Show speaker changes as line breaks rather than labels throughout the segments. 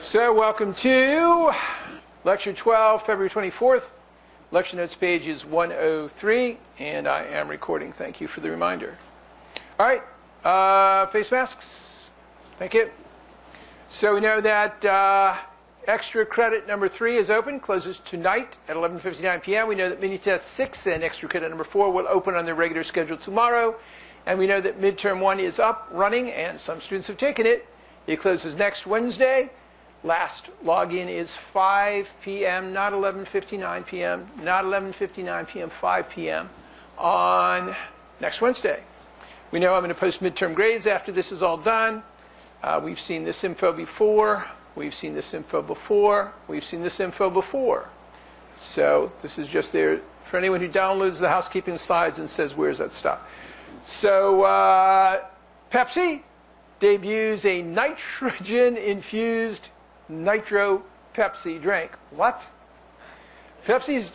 So welcome to Lecture 12, February 24th. Lecture notes page is 103, and I am recording. Thank you for the reminder. All right, face masks. Thank you. So we know that extra credit number 3 is open, closes tonight at 11:59 p.m. We know that mini test 6 and extra credit number 4 will open on their regular schedule tomorrow. And we know that midterm 1 is up, running, and some students have taken it. It closes next Wednesday. Last login is 5 p.m., not 11:59 p.m., not 11:59 p.m., 5 p.m. on next Wednesday. We know I'm going to post midterm grades after this is all done. We've seen this info before. We've seen this info before. We've seen this info before. So this is just there for anyone who downloads the housekeeping slides and says, where's that stuff? So Pepsi debuts a nitrogen-infused Nitro Pepsi drink. What? Pepsi's...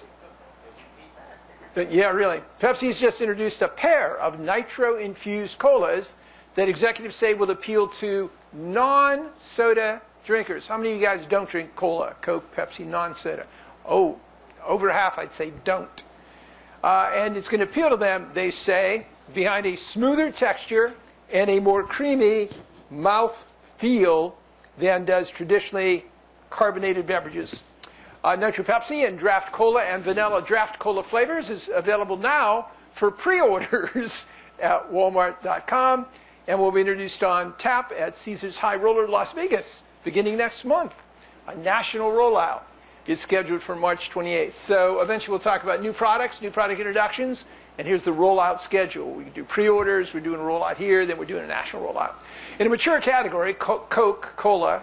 Yeah, really. Pepsi's just introduced a pair of nitro-infused colas that executives say will appeal to non-soda drinkers. How many of you guys don't drink cola, Coke, Pepsi, non-soda? Oh, over half I'd say don't. And it's going to appeal to them, they say, behind a smoother texture and a more creamy mouth feel than does traditionally carbonated beverages. Nitro Pepsi and Draft Cola and Vanilla Draft Cola flavors is available now for pre-orders at Walmart.com and will be introduced on tap at Caesars High Roller Las Vegas beginning next month. A national rollout is scheduled for March 28th. So eventually we'll talk about new products, new product introductions, and here's the rollout schedule. We do pre-orders, we're doing a rollout here, then we're doing a national rollout. In a mature category, Coca-Cola,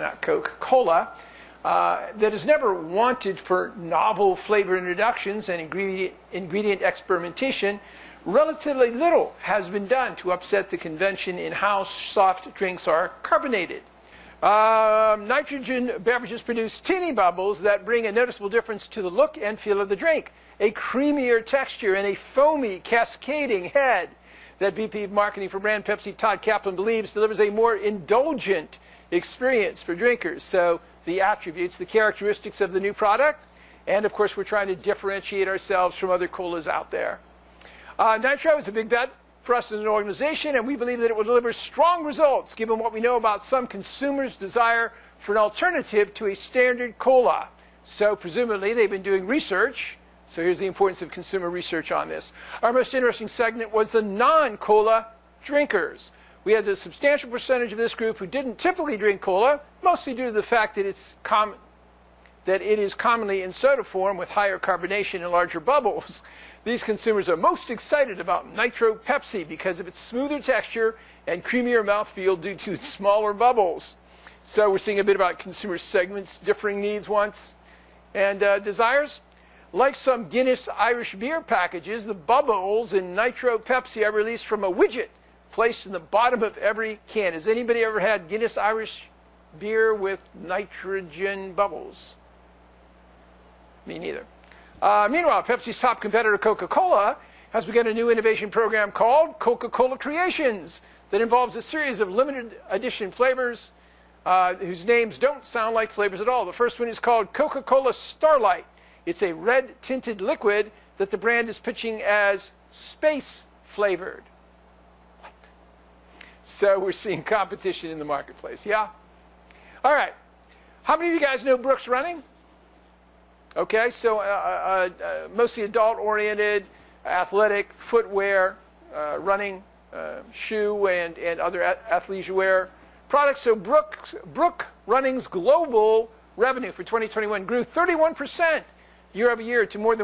that is never wanted for novel flavor introductions and ingredient experimentation, relatively little has been done to upset the convention in how soft drinks are carbonated. Nitrogen beverages produce teeny bubbles that bring a noticeable difference to the look and feel of the drink. A creamier texture and a foamy, cascading head that VP of Marketing for brand Pepsi, Todd Kaplan, believes delivers a more indulgent experience for drinkers. So the attributes, the characteristics of the new product, and of course we're trying to differentiate ourselves from other colas out there. Nitro is a big bet for us as an organization, and we believe that it will deliver strong results given what we know about some consumers' desire for an alternative to a standard cola. So presumably they've been doing research. So here's the importance of consumer research on this. Our most interesting segment was the non-cola drinkers. We had a substantial percentage of this group who didn't typically drink cola, mostly due to the fact that it is commonly in soda form with higher carbonation and larger bubbles. These consumers are most excited about Nitro Pepsi because of its smoother texture and creamier mouthfeel due to its smaller bubbles. So we're seeing a bit about consumer segments, differing needs, wants, and desires. Like some Guinness Irish beer packages, the bubbles in Nitro Pepsi are released from a widget placed in the bottom of every can. Has anybody ever had Guinness Irish beer with nitrogen bubbles? Me neither. Meanwhile, Pepsi's top competitor, Coca-Cola, has begun a new innovation program called Coca-Cola Creations that involves a series of limited edition flavors whose names don't sound like flavors at all. The first one is called Coca-Cola Starlight. It's a red-tinted liquid that the brand is pitching as space-flavored. What? So we're seeing competition in the marketplace, yeah? All right. How many of you guys know Brooks Running? Okay, so mostly adult-oriented, athletic, footwear, running, shoe, and other athleisure wear products. So Brooks Running's global revenue for 2021 grew 31% year over year to more than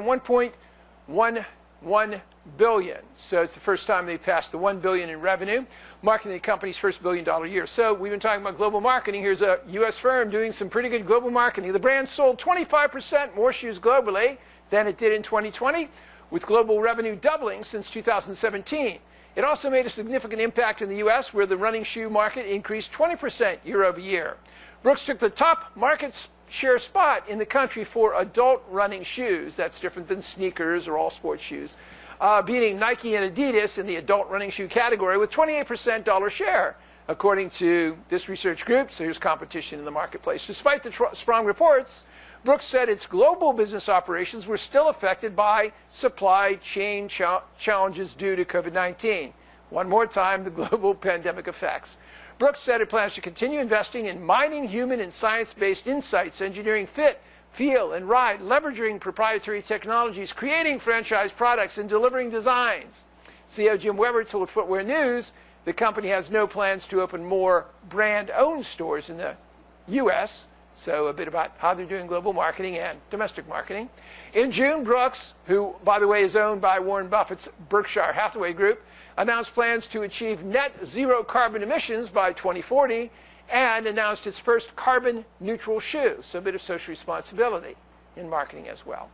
$1.11 billion. So it's the first time they passed the $1 billion in revenue, marking the company's first billion-dollar year. So we've been talking about global marketing. Here's a U.S. firm doing some pretty good global marketing. The brand sold 25% more shoes globally than it did in 2020, with global revenue doubling since 2017. It also made a significant impact in the U.S., where the running shoe market increased 20% year over year. Brooks took the top market share spot in the country for adult running shoes. That's different than sneakers or all sports shoes. Beating Nike and Adidas in the adult running shoe category with 28% dollar share. According to this research group, so here's competition in the marketplace. Despite the strong reports, Brooks said its global business operations were still affected by supply chain challenges due to COVID-19. One more time, the global pandemic effects. Brooks said it plans to continue investing in mining human and science-based insights, engineering fit, feel, and ride, leveraging proprietary technologies, creating franchise products, and delivering designs. CEO Jim Weber told Footwear News the company has no plans to open more brand-owned stores in the U.S., so a bit about how they're doing global marketing and domestic marketing. In June, Brooks, who, by the way, is owned by Warren Buffett's Berkshire Hathaway Group, announced plans to achieve net zero carbon emissions by 2040 and announced its first carbon neutral shoe, so a bit of social responsibility in marketing as well.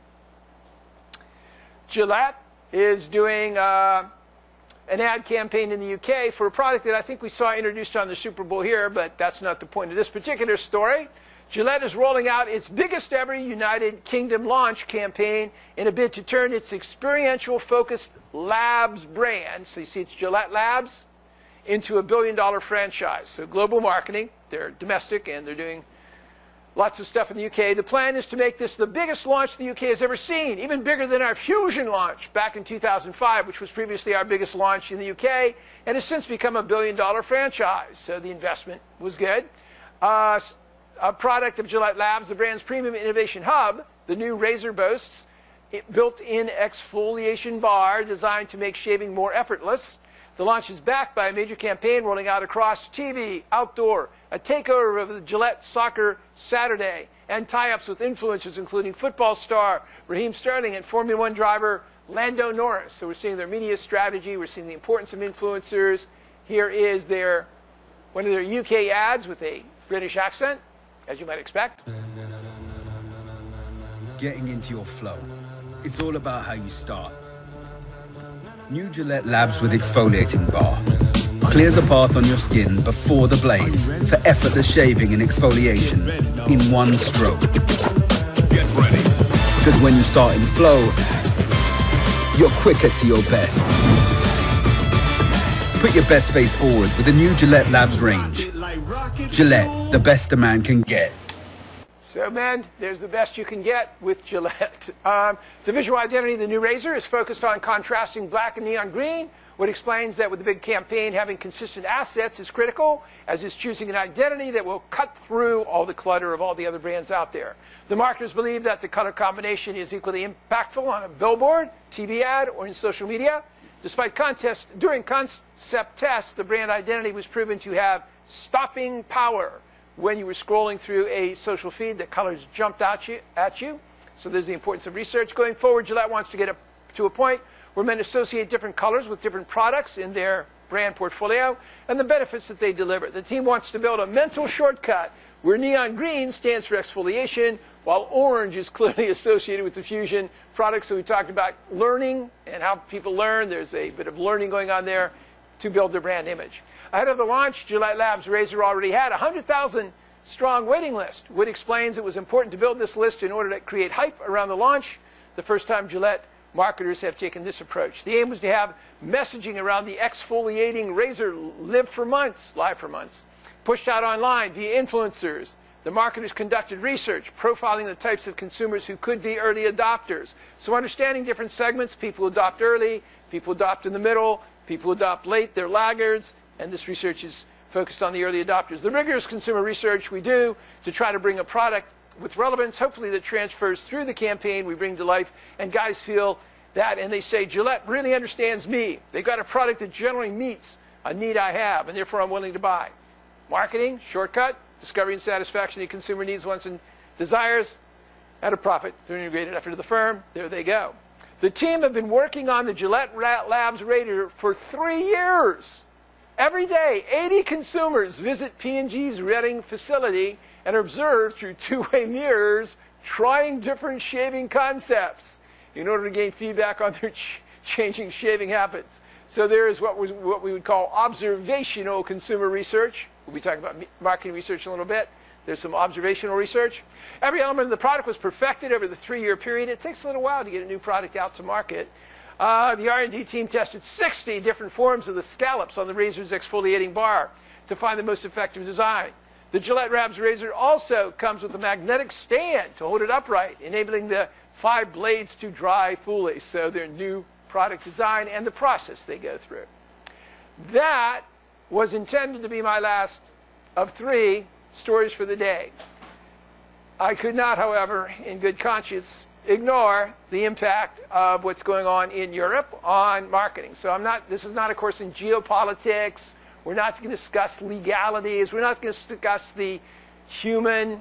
Gillette is doing an ad campaign in the UK for a product that I think we saw introduced on the Super Bowl here, but that's not the point of this particular story. Gillette is rolling out its biggest ever United Kingdom launch campaign in a bid to turn its experiential-focused Labs brand, so you see it's Gillette Labs, into a billion-dollar franchise. So global marketing, they're domestic and they're doing lots of stuff in the UK. The plan is to make this the biggest launch the UK has ever seen, even bigger than our Fusion launch back in 2005, which was previously our biggest launch in the UK, and has since become a billion-dollar franchise. So the investment was good. A product of Gillette Labs, the brand's premium innovation hub, the new razor boasts built-in exfoliation bar designed to make shaving more effortless. The launch is backed by a major campaign rolling out across TV, outdoor, a takeover of the Gillette Soccer Saturday, and tie-ups with influencers including football star Raheem Sterling and Formula One driver Lando Norris. So we're seeing their media strategy. We're seeing the importance of influencers. Here is one of their UK ads with a British accent, as you might expect.
Getting into your flow. It's all about how you start. New Gillette Labs with exfoliating bar clears a path on your skin before the blades for effortless shaving and exfoliation in one stroke. Get ready. Because when you start in flow, you're quicker to your best. Put your best face forward with the new Gillette Labs range. Gillette, the best a man can get.
So, men, there's the best you can get with Gillette. The visual identity of the new razor is focused on contrasting black and neon green, what explains that with the big campaign, having consistent assets is critical, as is choosing an identity that will cut through all the clutter of all the other brands out there. The marketers believe that the color combination is equally impactful on a billboard, TV ad, or in social media. Despite during concept tests, the brand identity was proven to have stopping power. When you were scrolling through a social feed, the colors jumped at you. So there's the importance of research. Going forward, Gillette wants to get to a point where men associate different colors with different products in their brand portfolio and the benefits that they deliver. The team wants to build a mental shortcut where neon green stands for exfoliation, while orange is clearly associated with the Fusion products. So we talked about learning and how people learn. There's a bit of learning going on there to build their brand image. Ahead of the launch, Gillette Labs razor already had a 100,000 strong waiting list. Wood explains it was important to build this list in order to create hype around the launch. The first time Gillette marketers have taken this approach. The aim was to have messaging around the exfoliating razor live for months, pushed out online via influencers. The marketers conducted research, profiling the types of consumers who could be early adopters. So understanding different segments, people who adopt early, people who adopt in the middle, people who adopt late, they're laggards. And this research is focused on the early adopters. The rigorous consumer research we do to try to bring a product with relevance, hopefully that transfers through the campaign we bring to life, and guys feel that, and they say, Gillette really understands me. They've got a product that generally meets a need I have, and therefore I'm willing to buy. Marketing, shortcut, discovery and satisfaction the consumer needs, wants, and desires at a profit through an integrated effort of the firm. There they go. The team have been working on the Gillette Labs razor for 3 years. Every day, 80 consumers visit P&G's Reading facility and are observed through two-way mirrors trying different shaving concepts in order to gain feedback on their changing shaving habits. So there is what we would call observational consumer research. We'll be talking about marketing research in a little bit. There's some observational research. Every element of the product was perfected over the 3-year period. It takes a little while to get a new product out to market. The R&D team tested 60 different forms of the scallops on the razor's exfoliating bar. to find the most effective design. The Gillette Labs razor also comes with a magnetic stand to hold it upright, enabling the 5 blades to dry fully. So their new product design and the process they go through. That was intended to be my last of 3 stories for the day. I could not, however, in good conscience, ignore the impact of what's going on in Europe on marketing. So this is not a course in geopolitics. We're not going to discuss legalities. We're not going to discuss the human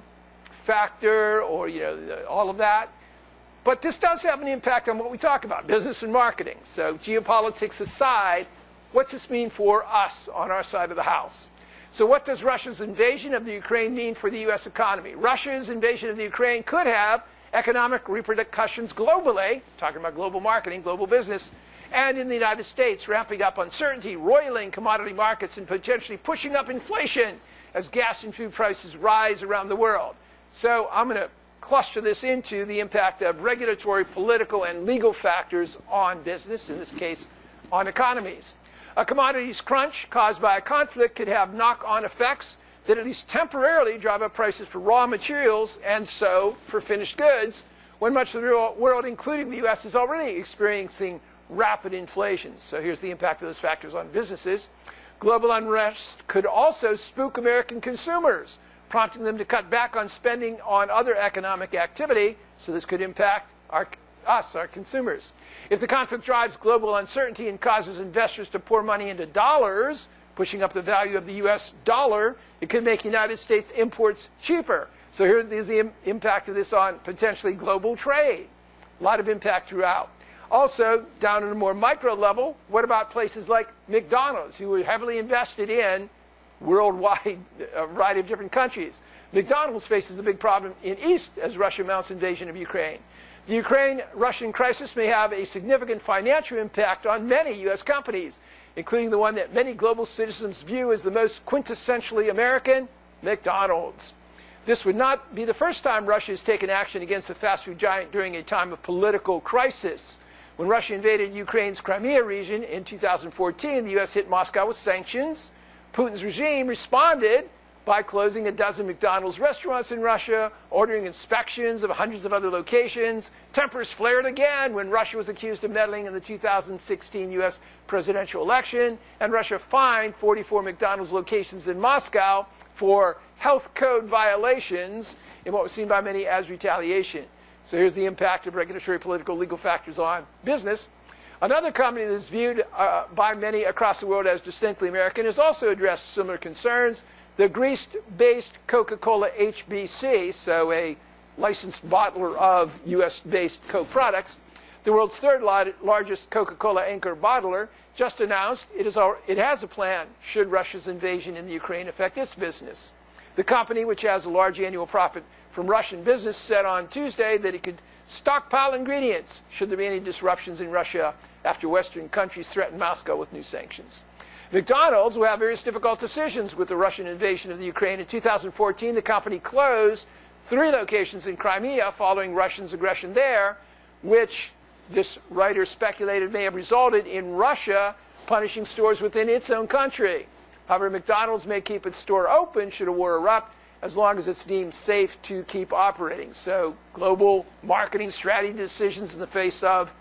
factor or all of that. But this does have an impact on what we talk about, business and marketing. So geopolitics aside, what's this mean for us on our side of the house? So what does Russia's invasion of the Ukraine mean for the U.S. economy? Russia's invasion of the Ukraine could have economic repercussions globally, talking about global marketing, global business, and in the United States, ramping up uncertainty, roiling commodity markets, and potentially pushing up inflation as gas and food prices rise around the world. So I'm going to cluster this into the impact of regulatory, political, and legal factors on business, in this case, on economies. A commodities crunch caused by a conflict could have knock-on effects that at least temporarily drive up prices for raw materials and so for finished goods, when much of the world, including the U.S., is already experiencing rapid inflation. So here's the impact of those factors on businesses. Global unrest could also spook American consumers, prompting them to cut back on spending on other economic activity. So this could impact our consumers. If the conflict drives global uncertainty and causes investors to pour money into dollars, pushing up the value of the U.S. dollar, it could make United States imports cheaper. So here is the impact of this on potentially global trade. A lot of impact throughout. Also, down at a more micro level, what about places like McDonald's, who are heavily invested in worldwide, a variety of different countries? McDonald's faces a big problem in East as Russia mounts invasion of Ukraine. The Ukraine-Russian crisis may have a significant financial impact on many U.S. companies, including the one that many global citizens view as the most quintessentially American, McDonald's. This would not be the first time Russia has taken action against the fast food giant during a time of political crisis. When Russia invaded Ukraine's Crimea region in 2014, the U.S. hit Moscow with sanctions. Putin's regime responded by closing a dozen McDonald's restaurants in Russia, ordering inspections of hundreds of other locations. Tempers flared again when Russia was accused of meddling in the 2016 U.S. presidential election, and Russia fined 44 McDonald's locations in Moscow for health code violations in what was seen by many as retaliation. So here's the impact of regulatory, political, legal factors on business. Another company that is viewed by many across the world as distinctly American has also addressed similar concerns. The Greece-based Coca-Cola HBC, so a licensed bottler of U.S.-based Coke products, the world's third largest Coca-Cola anchor bottler, just announced it has a plan should Russia's invasion in the Ukraine affect its business. The company, which has a large annual profit from Russian business, said on Tuesday that it could stockpile ingredients should there be any disruptions in Russia after Western countries threaten Moscow with new sanctions. McDonald's will have various difficult decisions with the Russian invasion of the Ukraine. In 2014, the company closed 3 locations in Crimea following Russia's aggression there, which this writer speculated may have resulted in Russia punishing stores within its own country. However, McDonald's may keep its store open should a war erupt, as long as it's deemed safe to keep operating. So global marketing strategy decisions in the face of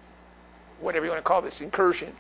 whatever you want to call this, incursion.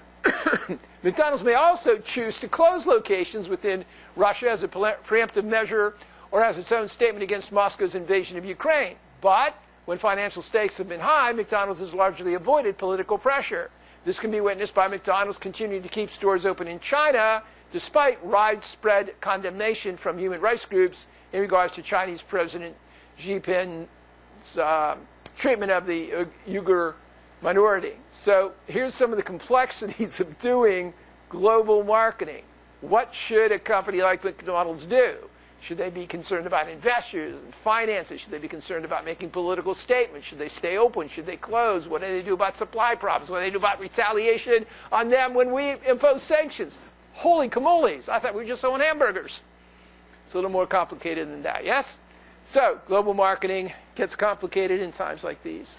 McDonald's may also choose to close locations within Russia as a preemptive measure or as its own statement against Moscow's invasion of Ukraine. But when financial stakes have been high, McDonald's has largely avoided political pressure. This can be witnessed by McDonald's continuing to keep stores open in China despite widespread condemnation from human rights groups in regards to Chinese President Xi Jinping's treatment of the Uyghur minority. So here's some of the complexities of doing global marketing. What should a company like McDonald's do? Should they be concerned about investors and finances? Should they be concerned about making political statements? Should they stay open? Should they close? What do they do about supply problems? What do they do about retaliation on them when we impose sanctions? Holy camoles, I thought we were just selling hamburgers. It's a little more complicated than that, yes? So global marketing gets complicated in times like these.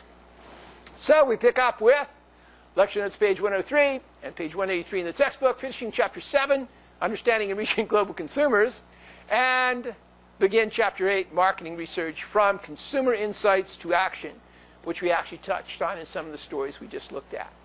So we pick up with lecture notes page 103 and page 183 in the textbook, finishing chapter 7 Understanding and Reaching Global Consumers, and begin Chapter 8, Marketing Research from Consumer Insights to Action, which we actually touched on in some of the stories we just looked at.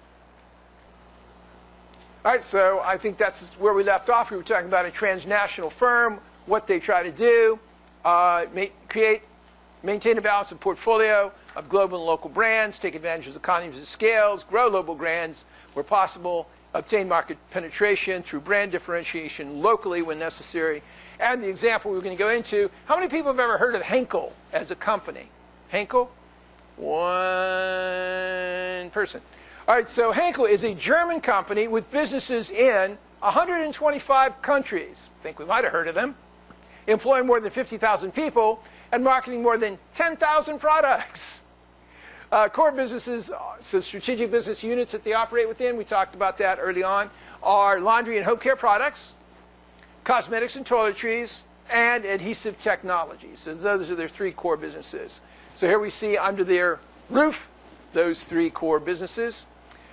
All right, so I think that's where we left off. We were talking about a transnational firm, what they try to do, maintain a balanced portfolio of global and local brands, take advantage of economies of scale, grow local brands where possible, obtain market penetration through brand differentiation locally when necessary. And the example we're going to go into, how many people have ever heard of Henkel as a company? Henkel? One person. All right, so Henkel is a German company with businesses in 125 countries. I think we might have heard of them. Employing more than 50,000 people and marketing more than 10,000 products. Core businesses, so strategic business units that they operate within, we talked about that early on, are laundry and home care products, cosmetics and toiletries, and adhesive technologies. So those are their three core businesses. So here we see under their roof those three core businesses.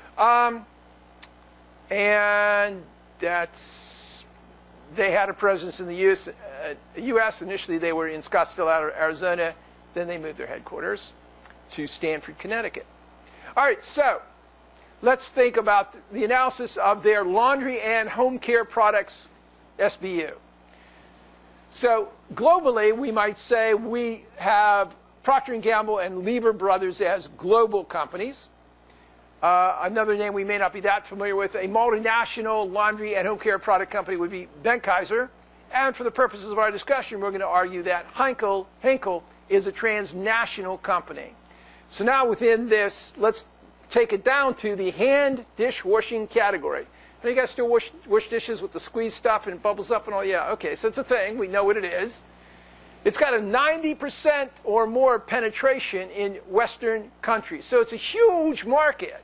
And that's, they had a presence in the U.S. Initially, they were in Scottsdale, Arizona. Then they moved their headquarters to Stamford, Connecticut. All right, so let's think about the analysis of their laundry and home care products SBU. So globally, we might say we have Procter & Gamble and Lever Brothers as global companies. Another name we may not be that familiar with, a multinational laundry and home care product company would be Benckiser. And for the purposes of our discussion, we're going to argue that Henkel is a transnational company. So now within this, let's take it down to the hand dishwashing category. You guys still wash dishes with the squeeze stuff and it bubbles up and all? Yeah, okay, so it's a thing. We know what it is. It's got a 90% or more penetration in Western countries. So it's a huge market.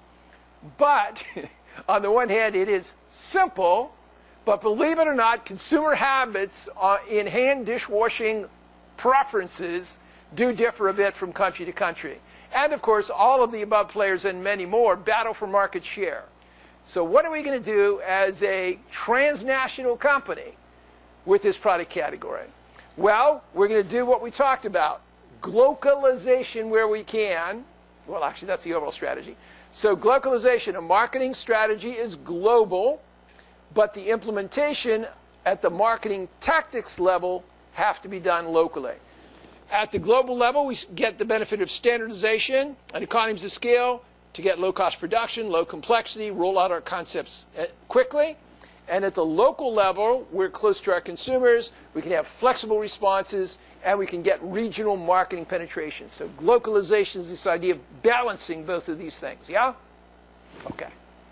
But on the one hand, it is simple. But believe it or not, consumer habits in hand dishwashing preferences do differ a bit from country to country. And of course, all of the above players and many more battle for market share. So what are we going to do as a transnational company with this product category? Well, we're going to do what we talked about. Glocalization where we can. Well, actually, that's the overall strategy. So glocalization, a marketing strategy is global, but the implementation at the marketing tactics level have to be done locally. At the global level, we get the benefit of standardization and economies of scale to get low-cost production, low complexity, roll out our concepts quickly. And at the local level, we're close to our consumers. We can have flexible responses, and we can get regional marketing penetration. So glocalization is this idea of balancing both of these things, yeah? Okay.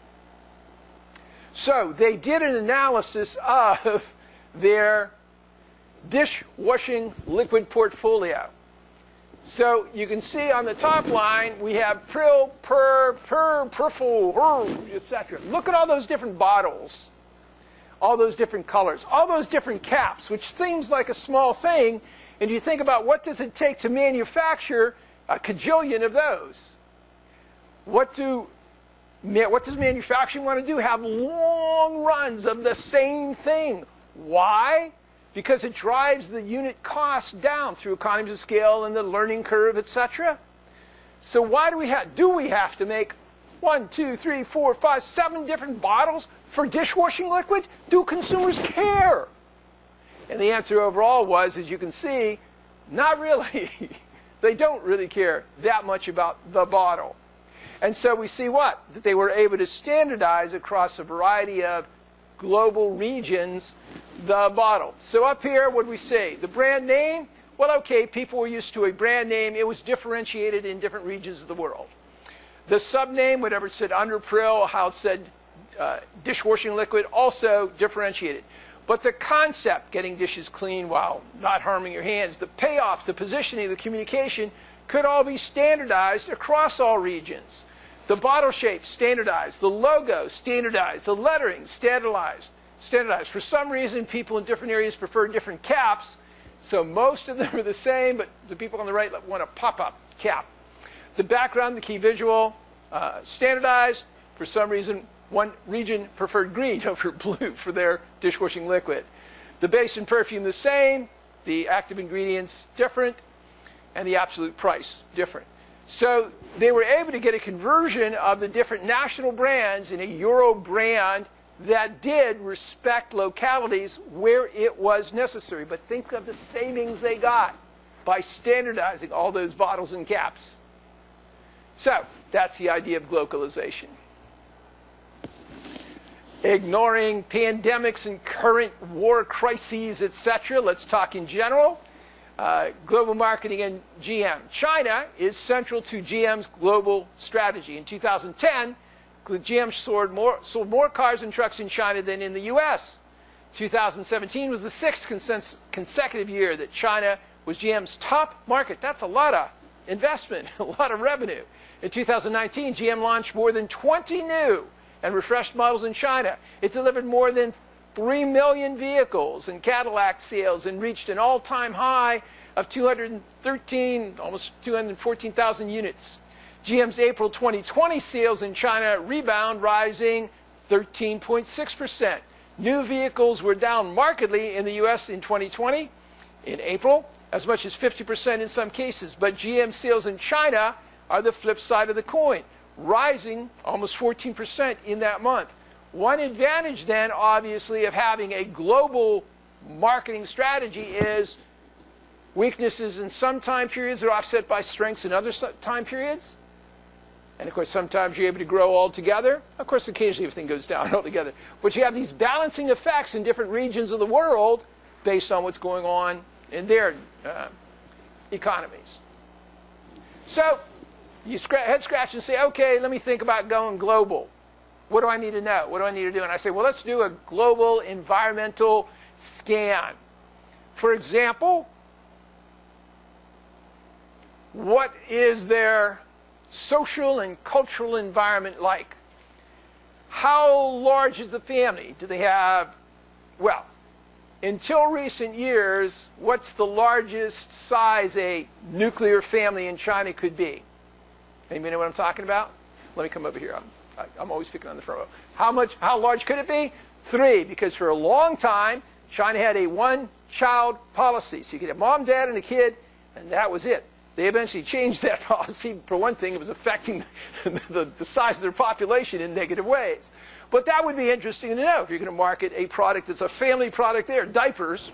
So they did an analysis of their dishwashing liquid portfolio. So you can see on the top line, we have Pril, Perful, etc. Look at all those different bottles, all those different colors, all those different caps, which seems like a small thing. And you think about what does it take to manufacture a cajillion of those? What does manufacturing want to do? Have long runs of the same thing. Why? Because it drives the unit cost down through economies of scale and the learning curve, etc. So why do we have to make 1, 2, 3, 4, 5, 7 different bottles for dishwashing liquid? Do consumers care? And the answer overall was, as you can see, not really. They don't really care that much about the bottle. And so we see what? That they were able to standardize across a variety of global regions the bottle. So up here, what do we say? The brand name? Well, okay, people were used to a brand name. It was differentiated in different regions of the world. The subname, whatever it said under Pril, how it said dishwashing liquid, also differentiated. But the concept, getting dishes clean while not harming your hands, the payoff, the positioning, the communication, could all be standardized across all regions. The bottle shape, standardized. The logo, standardized. The lettering, standardized. For some reason, people in different areas prefer different caps, so most of them are the same, but the people on the right want a pop-up cap. The background, the key visual, standardized. For some reason, One region preferred green over blue for their dishwashing liquid. The base and perfume the same, the active ingredients different, and the absolute price different. So they were able to get a conversion of the different national brands in a Euro brand that did respect localities where it was necessary. But think of the savings they got by standardizing all those bottles and caps. So that's the idea of globalization. Ignoring pandemics and current war crises, etc., let's talk in general. Global marketing and GM. China is central to GM's global strategy. In 2010, GM sold more cars and trucks in China than in the U.S. 2017 was the sixth consecutive year that China was GM's top market. That's a lot of investment, a lot of revenue. In 2019, GM launched more than 20 new and refreshed models in China. It delivered more than 3 million vehicles in Cadillac sales and reached an all-time high of 213, almost 214,000 units. GM's April 2020 sales in China rebound, rising 13.6%. New vehicles were down markedly in the U.S. in 2020, in April, as much as 50% in some cases. But GM sales in China are the flip side of the coin, rising almost 14% in that month. One advantage then, obviously, of having a global marketing strategy is weaknesses in some time periods are offset by strengths in other time periods. And, of course, sometimes you're able to grow altogether. Of course, occasionally everything goes down altogether. But you have these balancing effects in different regions of the world based on what's going on in their economies. So you head scratch and say, okay, let me think about going global. What do I need to know? What do I need to do? And I say, well, let's do a global environmental scan. For example, what is their social and cultural environment like? How large is the family? Do they have, well, until recent years, what's the largest size a nuclear family in China could be? Anybody know what I'm talking about? Let me come over here. I'm always picking on the front row. How large could it be? 3, because for a long time, China had a one-child policy. So you could have mom, dad, and a kid, and that was it. They eventually changed that policy. For one thing, it was affecting the size of their population in negative ways. But that would be interesting to know if you're going to market a product that's a family product there, diapers.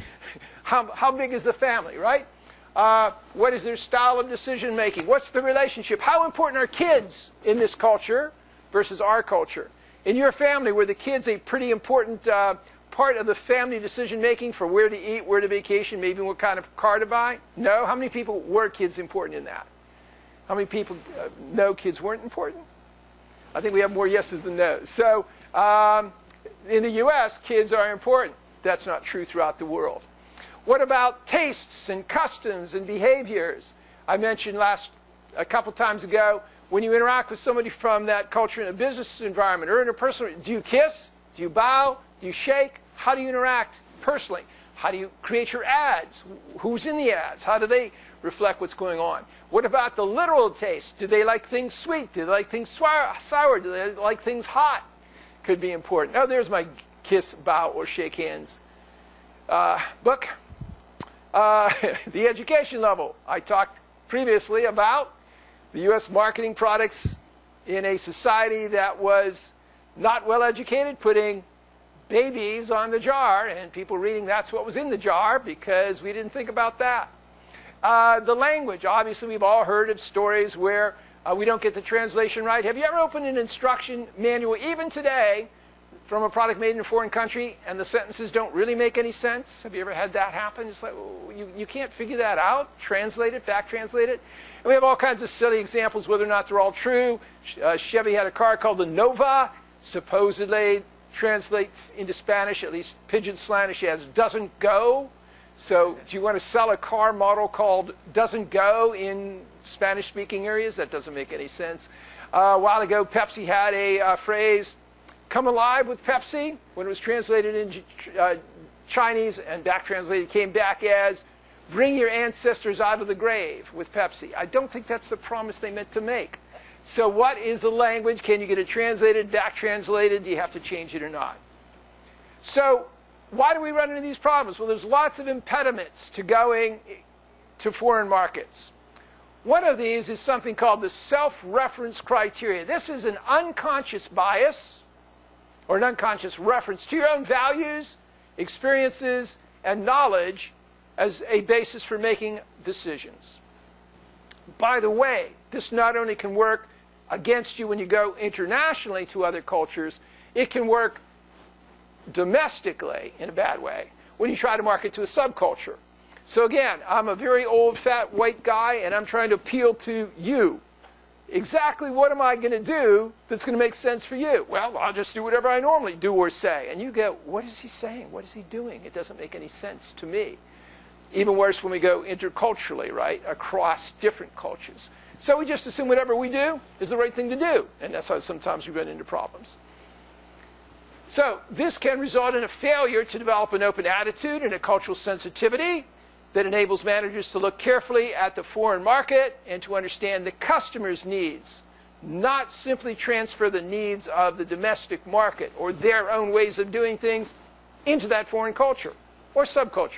How big is the family, right? What is their style of decision making? What's the relationship? How important are kids in this culture versus our culture? In your family, were the kids a pretty important part of the family decision making for where to eat, where to vacation, maybe what kind of car to buy? No. How many people were kids important in that? How many people know kids weren't important? I think we have more yeses than no's. So in the U.S., kids are important. That's not true throughout the world. What about tastes and customs and behaviors? I mentioned a couple times ago, when you interact with somebody from that culture in a business environment or in a personal, do you kiss? Do you bow? Do you shake? How do you interact personally? How do you create your ads? Who's in the ads? How do they reflect what's going on? What about the literal taste? Do they like things sweet? Do they like things sour? Do they like things hot? Could be important. Oh, there's my kiss, bow, or shake hands book. The education level. I talked previously about the U.S. marketing products in a society that was not well educated, putting babies on the jar and people reading that's what was in the jar because we didn't think about that. The language. Obviously, we've all heard of stories where we don't get the translation right. Have you ever opened an instruction manual, even today, from a product made in a foreign country, and the sentences don't really make any sense? Have you ever had that happen? It's like, you can't figure that out. Translate it, back translate it. And we have all kinds of silly examples, whether or not they're all true. Chevy had a car called the Nova. Supposedly translates into Spanish, at least pidgin slangish, as doesn't go. So do you want to sell a car model called doesn't go in Spanish-speaking areas? That doesn't make any sense. A while ago, Pepsi had a phrase, come alive with Pepsi. When it was translated in Chinese and back translated, came back as bring your ancestors out of the grave with Pepsi. I don't think that's the promise they meant to make. So what is the language? Can you get it translated, back translated? Do you have to change it or not? So why do we run into these problems? Well, there's lots of impediments to going to foreign markets. One of these is something called the self-reference criteria. This is an unconscious bias or an unconscious reference to your own values, experiences, and knowledge as a basis for making decisions. By the way, this not only can work against you when you go internationally to other cultures, it can work domestically in a bad way when you try to market to a subculture. So again, I'm a very old, fat, white guy, and I'm trying to appeal to you. Exactly what am I going to do that's going to make sense for you? Well, I'll just do whatever I normally do or say. And you go, what is he saying? What is he doing? It doesn't make any sense to me. Even worse when we go interculturally, right, across different cultures. So we just assume whatever we do is the right thing to do. And that's how sometimes we run into problems. So this can result in a failure to develop an open attitude and a cultural sensitivity that enables managers to look carefully at the foreign market and to understand the customer's needs, not simply transfer the needs of the domestic market or their own ways of doing things into that foreign culture or subculture.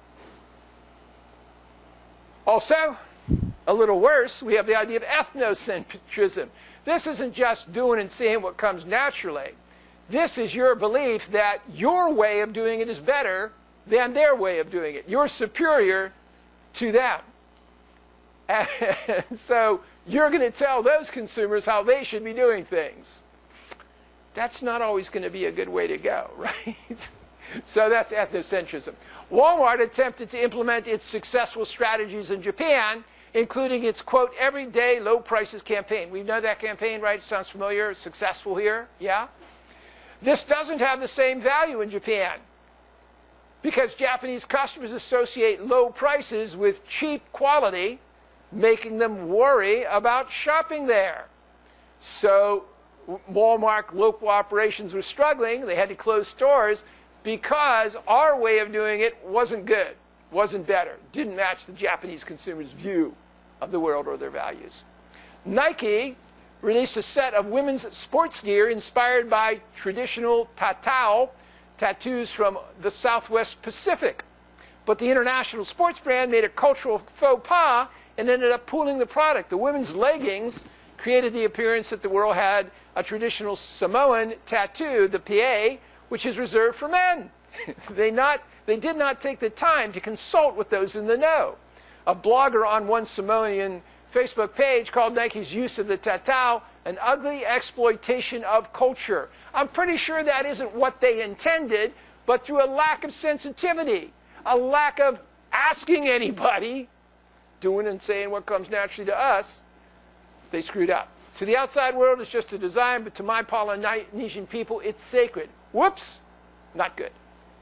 Also, a little worse, we have the idea of ethnocentrism. This isn't just doing and saying what comes naturally. This is your belief that your way of doing it is better than their way of doing it. You're superior to them. And so you're going to tell those consumers how they should be doing things. That's not always going to be a good way to go, right? So that's ethnocentrism. Walmart attempted to implement its successful strategies in Japan, including its, quote, everyday low prices campaign. We know that campaign, right? It sounds familiar, successful here, yeah? This doesn't have the same value in Japan because Japanese customers associate low prices with cheap quality, making them worry about shopping there. So Walmart local operations were struggling. They had to close stores because our way of doing it wasn't good, wasn't better, didn't match the Japanese consumer's view of the world or their values. Nike released a set of women's sports gear inspired by traditional tatau, tattoos from the Southwest Pacific. But the international sports brand made a cultural faux pas and ended up pooling the product. The women's leggings created the appearance that the world had a traditional Samoan tattoo, the PA, which is reserved for men. They did not take the time to consult with those in the know. A blogger on one Samoan Facebook page called Nike's use of the tatau an ugly exploitation of culture. I'm pretty sure that isn't what they intended, but through a lack of sensitivity, a lack of asking anybody, doing and saying what comes naturally to us, they screwed up. To the outside world, it's just a design, but to my Polynesian people, it's sacred. Whoops, not good.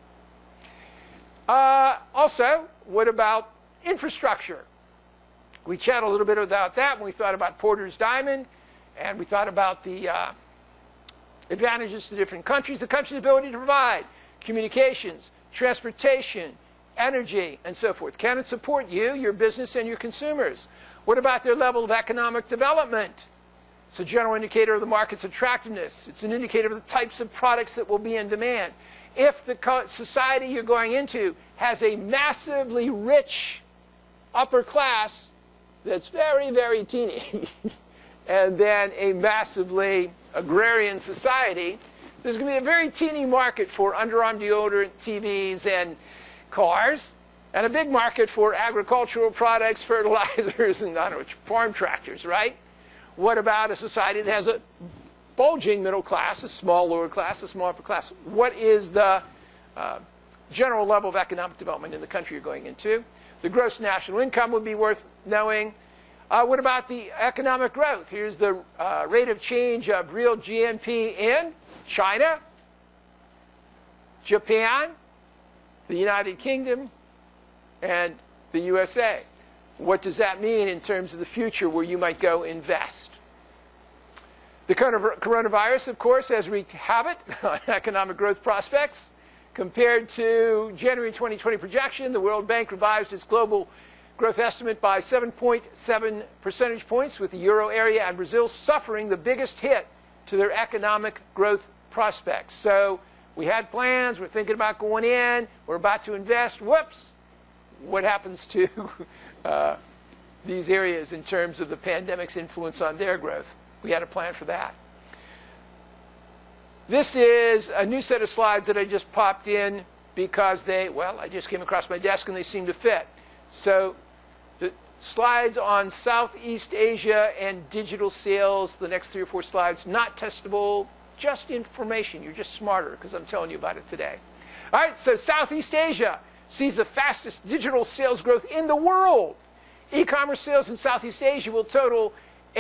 Also, what about infrastructure? We chatted a little bit about that when we thought about Porter's Diamond, and we thought about the advantages to different countries, the country's ability to provide communications, transportation, energy, and so forth. Can it support you, your business, and your consumers? What about their level of economic development? It's a general indicator of the market's attractiveness. It's an indicator of the types of products that will be in demand. If the society you're going into has a massively rich upper class that's very, very teeny, and then a massively agrarian society, there's going to be a very teeny market for underarm deodorant, TVs, and cars, and a big market for agricultural products, fertilizers, and I don't know, farm tractors, right? What about a society that has a bulging middle class, a small lower class, a small upper class? What is the general level of economic development in the country you're going into? The gross national income would be worth knowing. What about the economic growth? Here's the rate of change of real GNP in China, Japan, the United Kingdom, and the USA. What does that mean in terms of the future where you might go invest? The coronavirus, of course, has wreaked havoc on economic growth prospects. Compared to January 2020 projection, the World Bank revised its global growth estimate by 7.7 percentage points, with the euro area and Brazil suffering the biggest hit to their economic growth prospects. So we had plans, we're thinking about going in, we're about to invest. Whoops! What happens to these areas in terms of the pandemic's influence on their growth? We had a plan for that. This is a new set of slides that I just popped in because I just came across my desk and they seem to fit. So the slides on Southeast Asia and digital sales, the next 3 or 4 slides, not testable, just information. You're just smarter because I'm telling you about it today. All right, so Southeast Asia sees the fastest digital sales growth in the world. E-commerce sales in Southeast Asia will total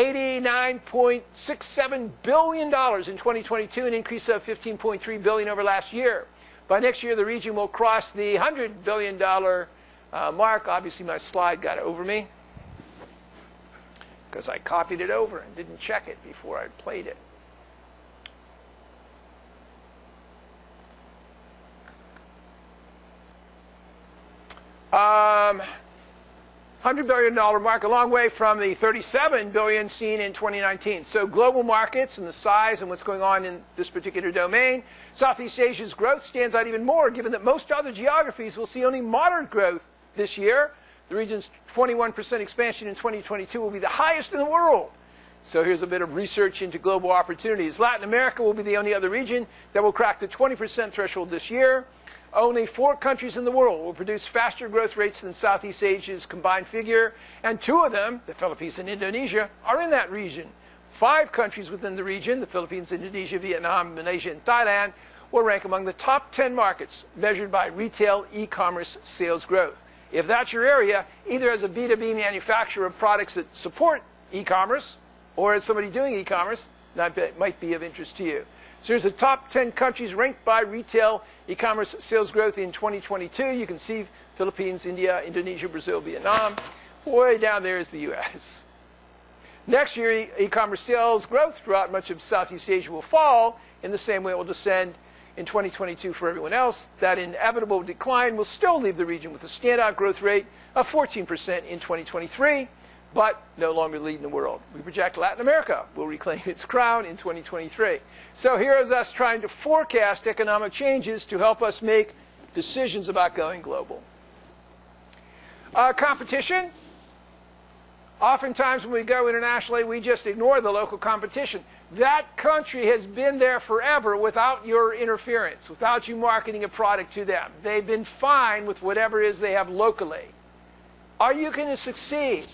$89.67 billion in 2022, an increase of $15.3 billion over last year. By next year, the region will cross the $100 billion mark. Obviously, my slide got over me because I copied it over and didn't check it before I played it. $100 billion mark, a long way from the $37 billion seen in 2019. So global markets and the size and what's going on in this particular domain, Southeast Asia's growth stands out even more, given that most other geographies will see only moderate growth this year. The region's 21% expansion in 2022 will be the highest in the world. So here's a bit of research into global opportunities. Latin America will be the only other region that will crack the 20% threshold this year. Only 4 countries in the world will produce faster growth rates than Southeast Asia's combined figure, and 2 of them, the Philippines and Indonesia, are in that region. 5 countries within the region, the Philippines, Indonesia, Vietnam, Malaysia, and Thailand, will rank among the top 10 markets measured by retail e-commerce sales growth. If that's your area, either as a B2B manufacturer of products that support e-commerce, or as somebody doing e-commerce, that might be of interest to you. So here's the top 10 countries ranked by retail e-commerce sales growth in 2022. You can see Philippines, India, Indonesia, Brazil, Vietnam. Way down there is the U.S. Next year, e-commerce sales growth throughout much of Southeast Asia will fall in the same way it will descend in 2022 for everyone else. That inevitable decline will still leave the region with a standout growth rate of 14% in 2023. But no longer leading the world. We project Latin America will reclaim its crown in 2023. So here is us trying to forecast economic changes to help us make decisions about going global. Competition. Oftentimes when we go internationally, we just ignore the local competition. That country has been there forever without your interference, without you marketing a product to them. They've been fine with whatever it is they have locally. Are you going to succeed?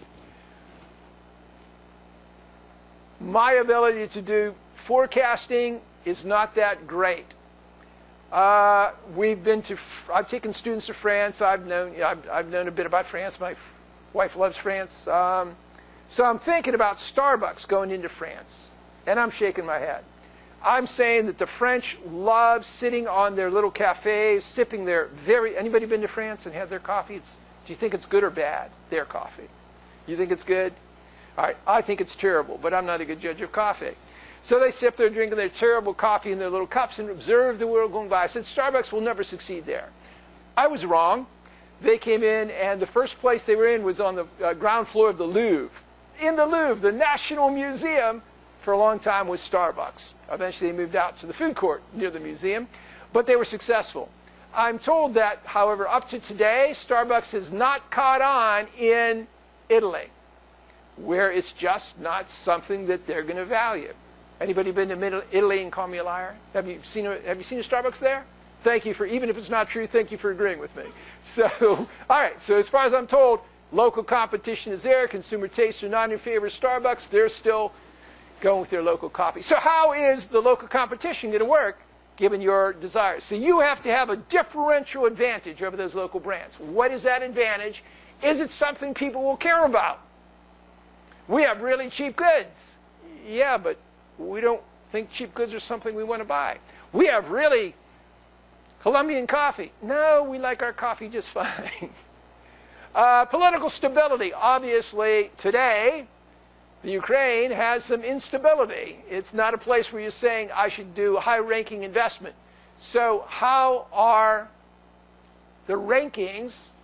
My ability to do forecasting is not that great. I've taken students to France. I've known a bit about France. My wife loves France. So I'm thinking about Starbucks going into France, and I'm shaking my head. I'm saying that the French love sitting on their little cafes, sipping their anybody been to France and had their coffee? Do you think it's good or bad, their coffee? You think it's good? All right, I think it's terrible, but I'm not a good judge of coffee. So they sip their drinking their terrible coffee in their little cups and observe the world going by. I said, Starbucks will never succeed there. I was wrong. They came in, and the first place they were in was on the ground floor of the Louvre. In the Louvre, the National Museum, for a long time was Starbucks. Eventually they moved out to the food court near the museum, but they were successful. I'm told that, however, up to today, Starbucks has not caught on in Italy, where it's just not something that they're going to value. Anybody been to Italy and call me a liar? Have you seen a Starbucks there? Thank you for, even if it's not true, thank you for agreeing with me. So, all right, so as far as I'm told, local competition is there. Consumer tastes are not in favor of Starbucks. They're still going with their local coffee. So how is the local competition going to work, given your desires? So you have to have a differential advantage over those local brands. What is that advantage? Is it something people will care about? We have really cheap goods. Yeah, but we don't think cheap goods are something we want to buy. We have really Colombian coffee. No, we like our coffee just fine. Political stability. Obviously, today, the Ukraine has some instability. It's not a place where you're saying, I should do a high-ranking investment. So how are the rankings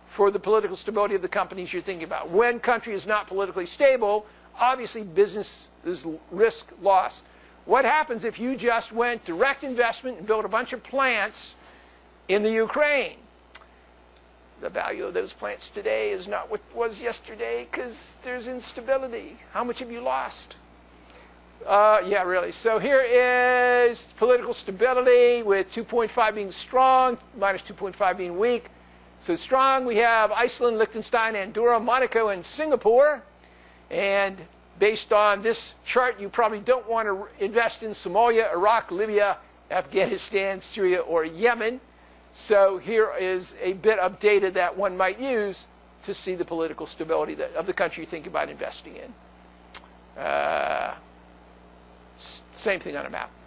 for the political stability of the companies you're thinking about. When country is not politically stable, obviously business is risk loss. What happens if you just went direct investment and built a bunch of plants in the Ukraine? The value of those plants today is not what it was yesterday because there's instability. How much have you lost? Yeah, really. So here is political stability with 2.5 being strong, minus 2.5 being weak. So strong, we have Iceland, Liechtenstein, Andorra, Monaco, and Singapore. And based on this chart, you probably don't want to invest in Somalia, Iraq, Libya, Afghanistan, Syria, or Yemen. So here is a bit of data that one might use to see the political stability of the country you think about investing in. Same thing on a map.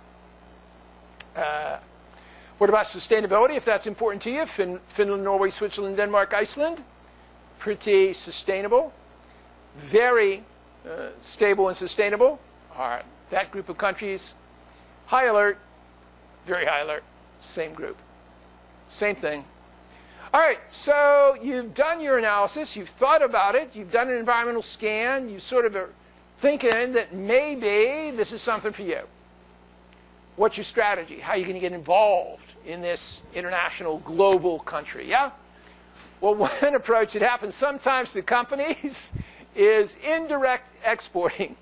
What about sustainability, if that's important to you? Finland, Norway, Switzerland, Denmark, Iceland. Pretty sustainable. Very stable and sustainable. All right, that group of countries. High alert, very high alert. Same group. Same thing. All right, so you've done your analysis. You've thought about it. You've done an environmental scan. You sort of are thinking that maybe this is something for you. What's your strategy? How are you going to get involved in this international, global country? Yeah? Well, one approach that happens sometimes to companies is indirect exporting.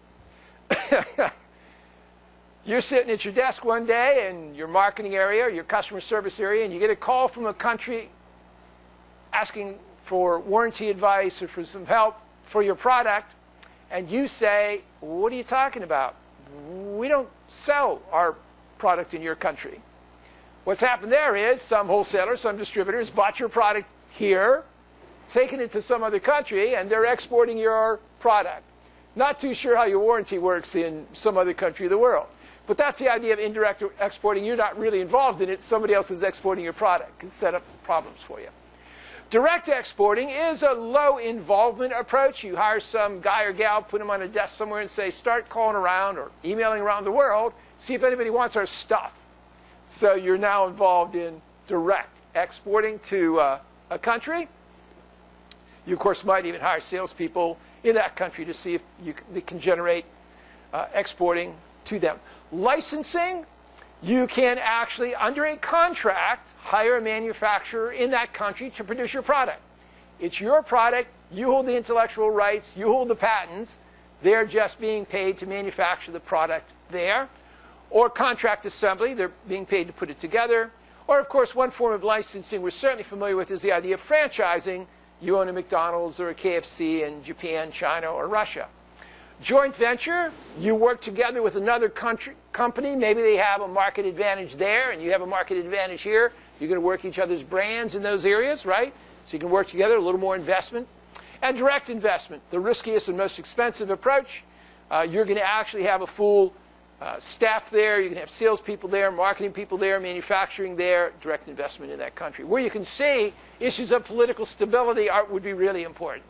You're sitting at your desk one day in your marketing area, your customer service area, and you get a call from a country asking for warranty advice or for some help for your product, and you say, what are you talking about? We don't sell our product in your country. What's happened there is some wholesaler, some distributors bought your product here, taken it to some other country, and they're exporting your product. Not too sure how your warranty works in some other country of the world. But that's the idea of indirect exporting. You're not really involved in it. Somebody else is exporting your product. It can set up problems for you. Direct exporting is a low involvement approach. You hire some guy or gal, put them on a desk somewhere and say, start calling around or emailing around the world, see if anybody wants our stuff. So you're now involved in direct exporting to a country. You, of course, might even hire salespeople in that country to see if they can generate exporting to them. Licensing, you can actually, under a contract, hire a manufacturer in that country to produce your product. It's your product. You hold the intellectual rights. You hold the patents. They're just being paid to manufacture the product there. Or contract assembly. They're being paid to put it together. Or, of course, one form of licensing we're certainly familiar with is the idea of franchising. You own a McDonald's or a KFC in Japan, China, or Russia. Joint venture, you work together with another company. Maybe they have a market advantage there, and you have a market advantage here. You're going to work each other's brands in those areas, right? So you can work together, a little more investment. And direct investment, the riskiest and most expensive approach. You're going to actually have a full staff there. You're going to have salespeople there, marketing people there, manufacturing there, direct investment in that country. Where you can see issues of political stability would be really important.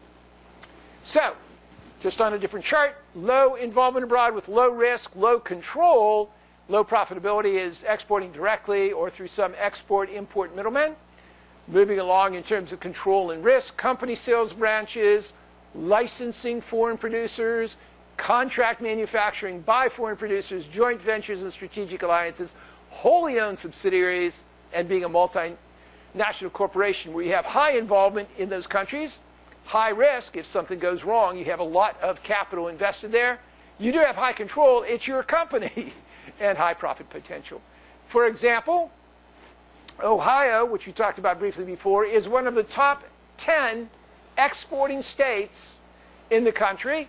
So, just on a different chart, low involvement abroad with low risk, low control. Low profitability is exporting directly or through some export-import middlemen. Moving along in terms of control and risk, company sales branches, licensing foreign producers, contract manufacturing by foreign producers, joint ventures and strategic alliances, wholly owned subsidiaries, and being a multinational corporation where you have high involvement in those countries. High risk, if something goes wrong, you have a lot of capital invested there. You do have high control, it's your company, and high profit potential. For example, Ohio, which we talked about briefly before, is one of the top 10 exporting states in the country.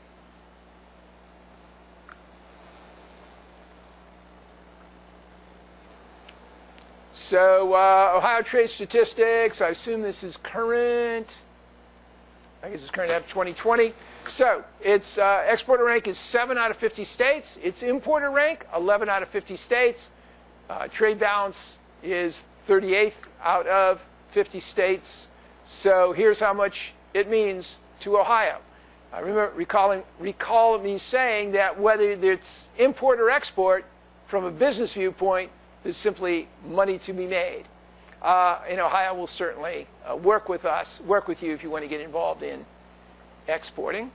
So, Ohio Trade Statistics, I assume this is current. I guess it's current up 2020. So its exporter rank is 7 out of 50 states. Its importer rank, 11 out of 50 states. Trade balance is 38th out of 50 states. So here's how much it means to Ohio. I recall me saying that whether it's import or export, from a business viewpoint, there's simply money to be made. And Ohio will certainly work with us, work with you if you want to get involved in exporting.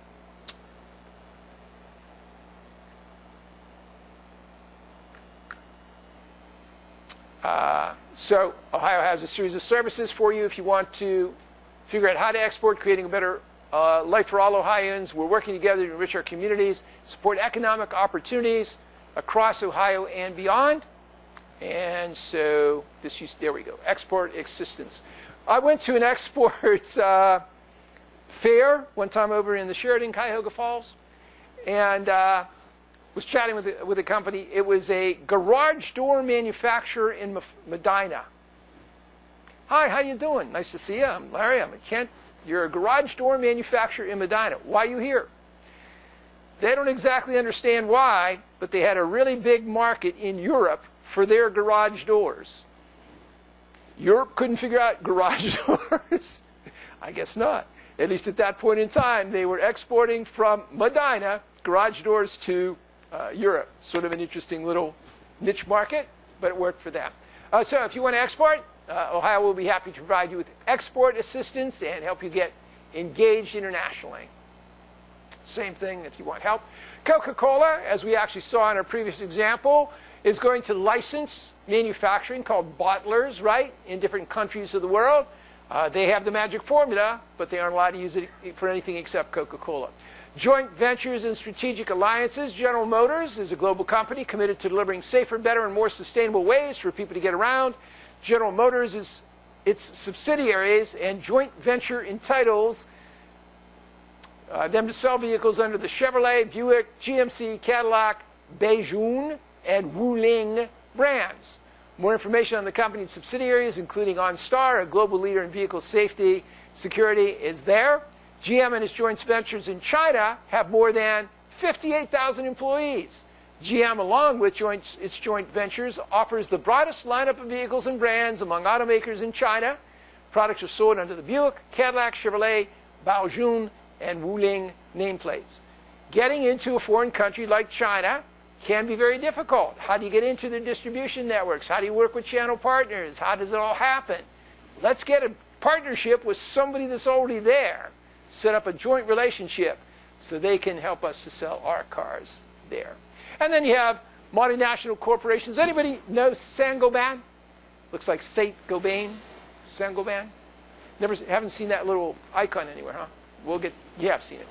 So Ohio has a series of services for you if you want to figure out how to export, creating a better life for all Ohioans. We're working together to enrich our communities, support economic opportunities across Ohio and beyond. And so there we go, export assistance. I went to an export fair one time over in the Sheridan, Cuyahoga Falls, and was chatting with a company. It was a garage door manufacturer in Medina. Hi, how you doing? Nice to see you. I'm Larry. I'm Kent. You're a garage door manufacturer in Medina. Why are you here? They don't exactly understand why, but they had a really big market in Europe for their garage doors. Europe couldn't figure out garage doors? I guess not. At least at that point in time, they were exporting from Medina garage doors to Europe. Sort of an interesting little niche market, but it worked for them. So if you want to export, Ohio will be happy to provide you with export assistance and help you get engaged internationally. Same thing if you want help. Coca-Cola, as we actually saw in our previous example, is going to license manufacturing called bottlers, right, in different countries of the world. They have the magic formula, but they aren't allowed to use it for anything except Coca-Cola. Joint ventures and strategic alliances. General Motors is a global company committed to delivering safer, better, and more sustainable ways for people to get around. General Motors is its subsidiaries, and joint venture entitles them to sell vehicles under the Chevrolet, Buick, GMC, Cadillac, Baojun, and Wuling brands. More information on the company's subsidiaries, including OnStar, a global leader in vehicle safety security, is there. GM and its joint ventures in China have more than 58,000 employees. GM, along with its joint ventures, offers the broadest lineup of vehicles and brands among automakers in China. Products are sold under the Buick, Cadillac, Chevrolet, Baojun, and Wuling nameplates. Getting into a foreign country like China can be very difficult. How do you get into their distribution networks? How do you work with channel partners? How does it all happen? Let's get a partnership with somebody that's already there. Set up a joint relationship so they can help us to sell our cars there. And then you have multinational corporations. Anybody know Saint-Gobain? Looks like Saint-Gobain. Saint-Gobain? Haven't seen that little icon anywhere, huh? You have seen it.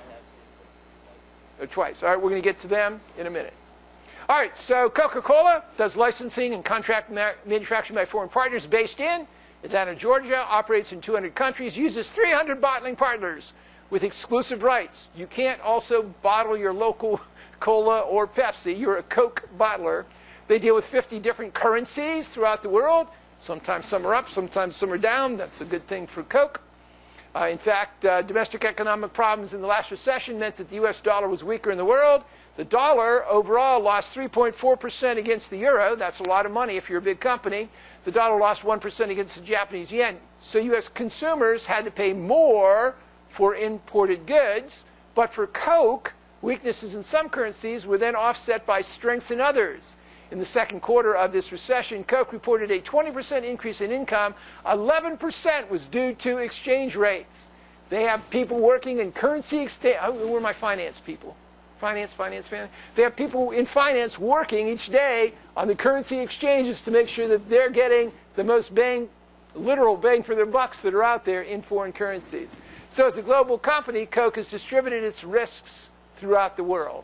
Or twice. All right, we're going to get to them in a minute. All right, so Coca-Cola does licensing and contract manufacturing by foreign partners based in Atlanta, Georgia, operates in 200 countries, uses 300 bottling partners with exclusive rights. You can't also bottle your local cola or Pepsi. You're a Coke bottler. They deal with 50 different currencies throughout the world. Sometimes some are up, sometimes some are down. That's a good thing for Coke. In fact, domestic economic problems in the last recession meant that the U.S. dollar was weaker in the world. The dollar overall lost 3.4% against the euro. That's a lot of money if you're a big company. The dollar lost 1% against the Japanese yen. So U.S. consumers had to pay more for imported goods. But for Coke, weaknesses in some currencies were then offset by strengths in others. In the second quarter of this recession, Coke reported a 20% increase in income. 11% was due to exchange rates. They have people working in currency exchange. Where are my finance people? Finance. They have people in finance working each day on the currency exchanges to make sure that they're getting the most literal bang for their bucks that are out there in foreign currencies. So as a global company, Coke has distributed its risks throughout the world.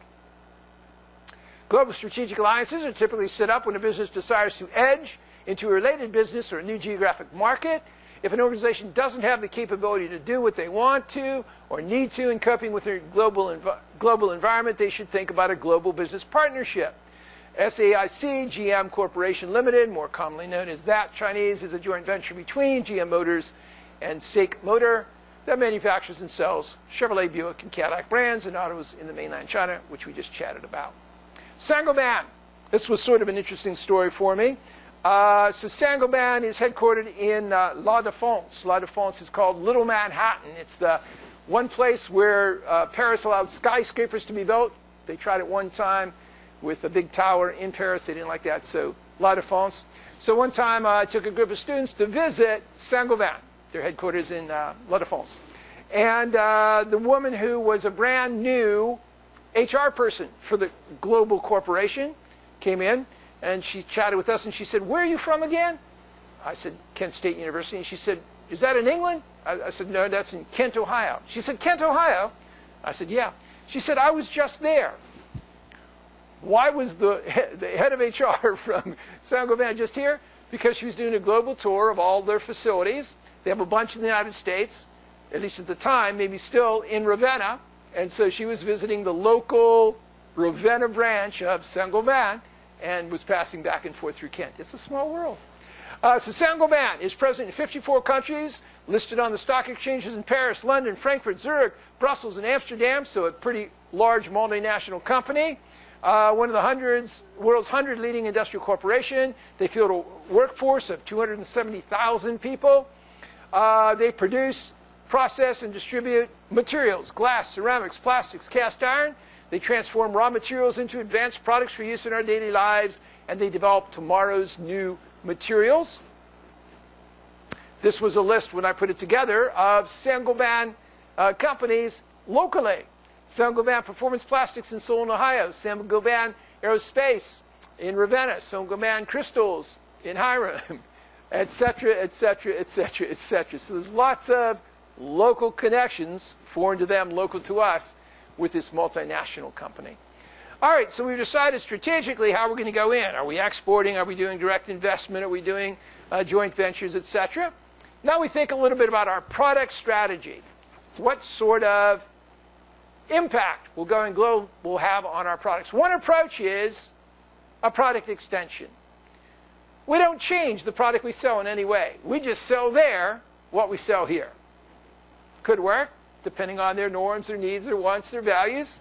Global strategic alliances are typically set up when a business desires to edge into a related business or a new geographic market. If an organization doesn't have the capability to do what they want to or need to in coping with their global environment, they should think about a global business partnership. SAIC, GM Corporation Limited, more commonly known as that Chinese, is a joint venture between GM Motors and SAIC Motor that manufactures and sells Chevrolet, Buick, and Cadillac brands and autos in the mainland China, which we just chatted about. Saint-Gobain. This was sort of an interesting story for me. So Saint-Gobain is headquartered in La Défense. La Défense is called Little Manhattan. It's the one place where Paris allowed skyscrapers to be built. They tried it one time with a big tower in Paris. They didn't like that, so La Défense. So one time I took a group of students to visit Saint-Gobain. their headquarters in La Défense. And the woman who was a brand new HR person for the global corporation came in, and she chatted with us, and she said, "Where are you from again?" I said, "Kent State University." And she said, "Is that in England?" I said, "No, that's in Kent, Ohio." She said, "Kent, Ohio?" I said, "Yeah." She said, "I was just there." Why was the head of HR from Saint-Gobain just here? Because she was doing a global tour of all their facilities. They have a bunch in the United States, at least at the time, maybe still in Ravenna. And so she was visiting the local Ravenna branch of Saint-Gobain and was passing back and forth through Kent. It's a small world. So Saint-Gobain is present in 54 countries, listed on the stock exchanges in Paris, London, Frankfurt, Zurich, Brussels, and Amsterdam, so a pretty large multinational company. One of the world's 100 leading industrial corporation. They field a workforce of 270,000 people. They produce, process, and distribute materials, glass, ceramics, plastics, cast iron. They transform raw materials into advanced products for use in our daily lives, and they develop tomorrow's new materials. This was a list when I put it together of Saint-Gobain companies locally. Saint-Gobain Performance Plastics in Solon, Ohio. Saint-Gobain Aerospace in Ravenna. Saint-Gobain Crystals in Hiram, etc., etc., etc., etc. So there's lots of local connections, foreign to them, local to us, with this multinational company. All right, so we've decided strategically how we're going to go in. Are we exporting? Are we doing direct investment? Are we doing joint ventures, etc.? Now we think a little bit about our product strategy. What sort of impact will going global have on our products? One approach is a product extension. We don't change the product we sell in any way. We just sell there what we sell here. Could work, depending on their norms, their needs, their wants, their values.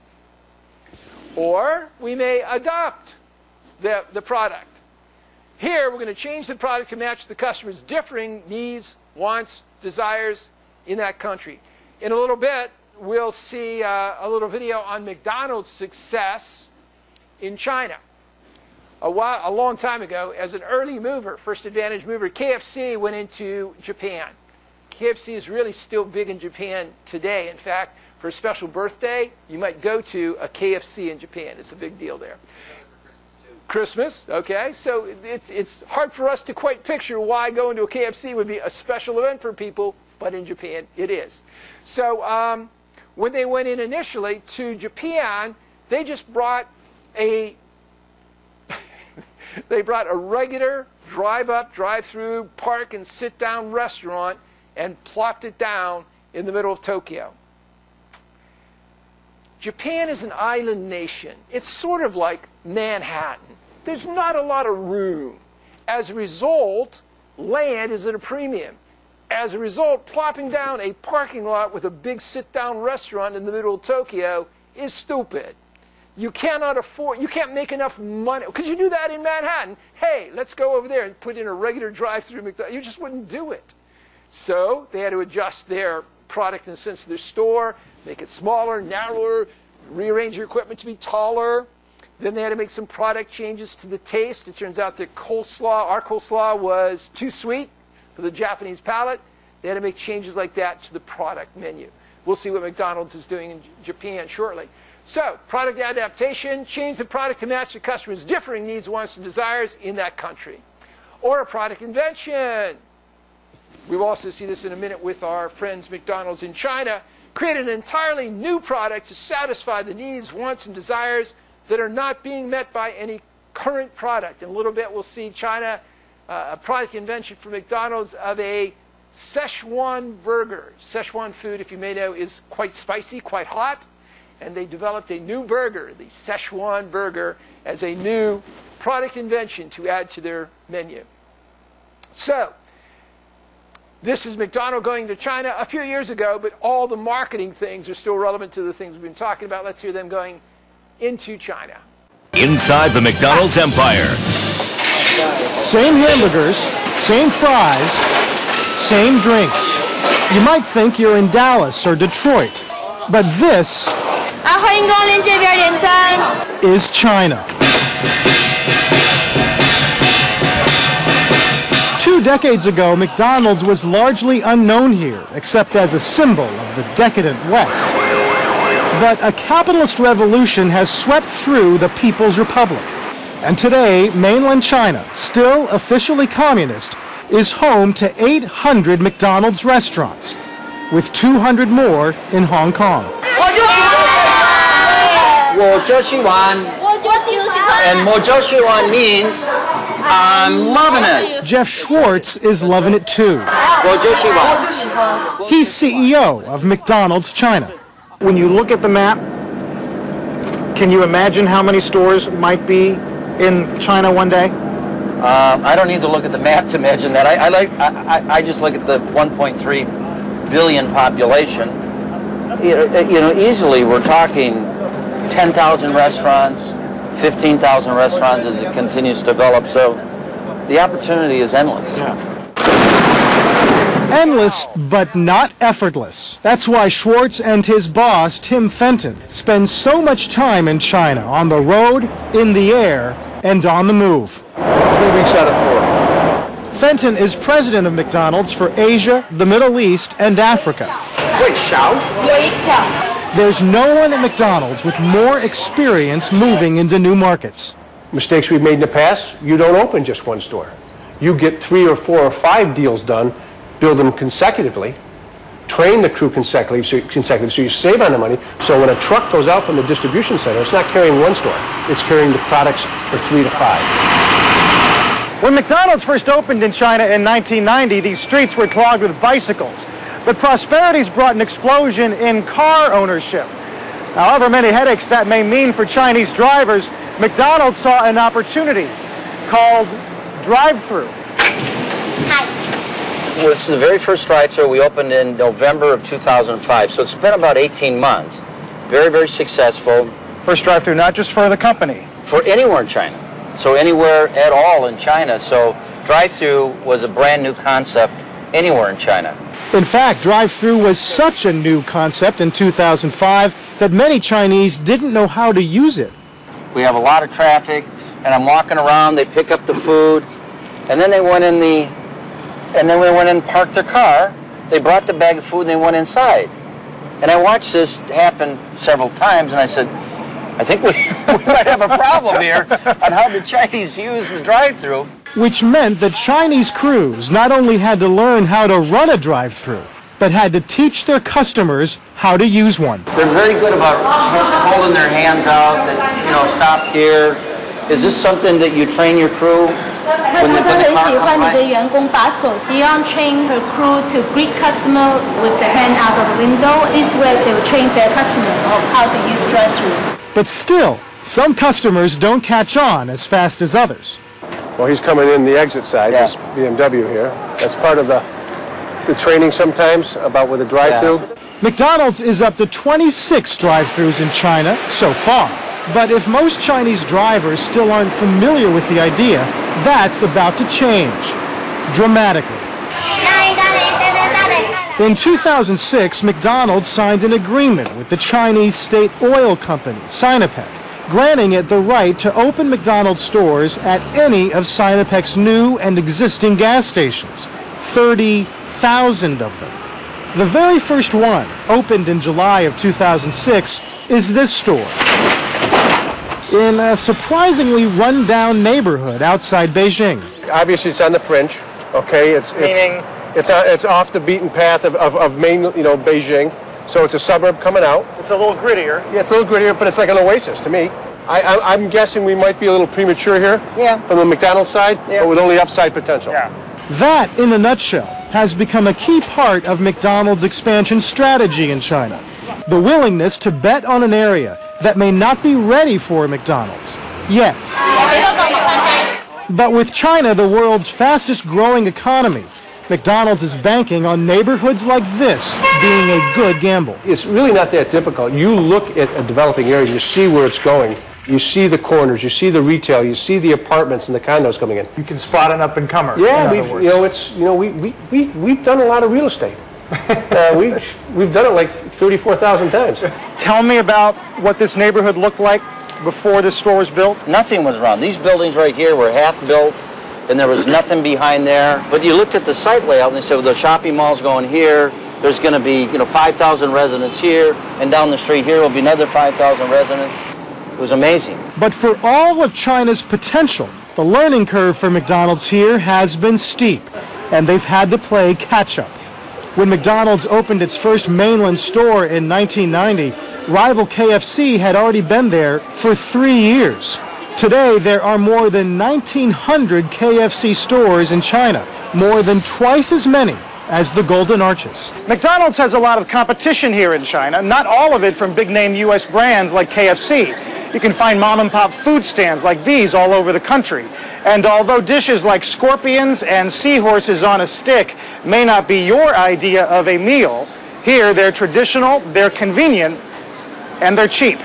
Or we may adopt the product. Here, we're going to change the product to match the customer's differing needs, wants, desires in that country. In a little bit, we'll see a little video on McDonald's success in China. A long time ago, as an early mover, first advantage mover, KFC went into Japan. KFC is really still big in Japan today. In fact, for a special birthday, you might go to a KFC in Japan. It's a big deal there. Christmas, okay. So it's hard for us to quite picture why going to a KFC would be a special event for people, but in Japan it is. So when they went in initially to Japan, they just brought a regular drive-up, drive-through, park and sit-down restaurant and plopped it down in the middle of Tokyo. Japan is an island nation. It's sort of like Manhattan. There's not a lot of room. As a result, land is at a premium. As a result, plopping down a parking lot with a big sit-down restaurant in the middle of Tokyo is stupid. You cannot afford, you can't make enough money. Could you do that in Manhattan? Hey, let's go over there and put in a regular drive-through McDonald's. You just wouldn't do it. So they had to adjust their product in the sense of their store, make it smaller, narrower, rearrange your equipment to be taller. Then they had to make some product changes to the taste. It turns out that our coleslaw was too sweet for the Japanese palate. They had to make changes like that to the product menu. We'll see what McDonald's is doing in Japan shortly. So, product adaptation, change the product to match the customer's differing needs, wants, and desires in that country. Or a product invention. We'll also see this in a minute with our friends McDonald's in China. Create an entirely new product to satisfy the needs, wants, and desires that are not being met by any current product. In a little bit, we'll see China, a product invention for McDonald's of a Szechuan burger. Szechuan food, if you may know, is quite spicy, quite hot. And they developed a new burger, the Szechuan burger, as a new product invention to add to their menu. So, this is McDonald's going to China a few years ago, but all the marketing things are still relevant to the things we've been talking about. Let's hear them going into China.
Inside the McDonald's empire.
Same hamburgers, same fries, same drinks. You might think you're in Dallas or Detroit, but this is China. 2 few decades ago, McDonald's was largely unknown here, except as a symbol of the decadent West. But a capitalist revolution has swept through the People's Republic. And today, mainland China, still officially communist, is home to 800 McDonald's restaurants, with 200 more in Hong Kong.
And 我就喜欢 means I'm loving it.
Jeff Schwartz is loving it too.
我就喜欢.
He's CEO of McDonald's China. When you look at the map, can you imagine how many stores might be in China one day?
I don't need to look at the map to imagine that. I just look at the 1.3 billion population. You know, easily we're talking 10,000 restaurants, 15,000 restaurants as it continues to develop. So the opportunity is endless.
Yeah. Endless, but not effortless. That's why Schwartz and his boss, Tim Fenton, spend so much time in China, on the road, in the air, and on the move.
3 weeks out of 4.
Fenton is president of McDonald's for Asia, the Middle East, and Africa. There's no one at McDonald's with more experience moving into new markets.
Mistakes we've made in the past, you don't open just one store. You get 3 or 4 or 5 deals done, build them consecutively, train the crew consecutively so you save on the money. So when a truck goes out from the distribution center, it's not carrying one store, it's carrying the products for 3 to 5.
When McDonald's first opened in China in 1990, these streets were clogged with bicycles. But prosperity's brought an explosion in car ownership. However many headaches that may mean for Chinese drivers, McDonald's saw an opportunity called drive-through.
This is the very first drive-thru we opened in November of 2005, so it's been about 18 months. Very, very successful.
First drive-through not just for the company.
For anywhere in China, so anywhere at all in China. So drive-thru was a brand new concept anywhere in China.
In fact, drive-through was such a new concept in 2005 that many Chinese didn't know how to use it.
We have a lot of traffic, and I'm walking around, they pick up the food, and then they went in and parked their car, they brought the bag of food and they went inside. And I watched this happen several times, and I said, I think we might have a problem here on how the Chinese use the drive-thru.
Which meant that Chinese crews not only had to learn how to run a drive-thru, but had to teach their customers how to use one.
They're very good about holding their hands out, that, you know, stop here. Is this something that you train your crew?
他说他很喜欢你的员工把手希望 train her crew to greet customer with the hand out of the window. This way they will train their customer of how to use drive-thru.
But still, some customers don't catch on as fast as others.
Well, he's coming in the exit side, this BMW here. That's part of the training sometimes about with the drive-thru.
Yeah.
McDonald's is up to 26 drive-thrus in China so far. But if most Chinese drivers still aren't familiar with the idea, that's about to change dramatically. In 2006, McDonald's signed an agreement with the Chinese state oil company, Sinopec, granting it the right to open McDonald's stores at any of Sinopec's new and existing gas stations, 30,000 of them. The very first one, opened in July of 2006, is this store, in a surprisingly run-down neighborhood outside Beijing.
Obviously, it's on the fringe. Okay, it's off the beaten path of main, Beijing. So it's a suburb coming out.
It's a little grittier.
Yeah, it's a little grittier, but it's like an oasis to me. I'm guessing we might be a little premature here.
Yeah.
From the McDonald's side, but with only upside potential.
Yeah. That, in a nutshell, has become a key part of McDonald's expansion strategy in China. The willingness to bet on an area that may not be ready for McDonald's yet. But with China, the world's fastest growing economy, McDonald's is banking on neighborhoods like this being a good gamble.
It's really not that difficult. You look at a developing area, you see where it's going. You see the corners, you see the retail, you see the apartments and the condos coming in.
You can spot an up-and-comer.
Yeah, we've done a lot of real estate. We've done it like 34,000 times.
Tell me about what this neighborhood looked like before this store was built.
Nothing was around. These buildings right here were half built. and there was nothing behind there. But you looked at the site layout and they said, well, the shopping mall's going here. There's going to be, 5,000 residents here, and down the street here will be another 5,000 residents. It was amazing.
But for all of China's potential, the learning curve for McDonald's here has been steep, and they've had to play catch-up. When McDonald's opened its first mainland store in 1990, rival KFC had already been there for 3 years. Today, there are more than 1,900 KFC stores in China, more than twice as many as the Golden Arches.
McDonald's has a lot of competition here in China, not all of it from big-name U.S. brands like KFC. You can find mom-and-pop food stands like these all over the country. And although dishes like scorpions and seahorses on a stick may not be your idea of a meal, here they're traditional, they're convenient, and they're cheap.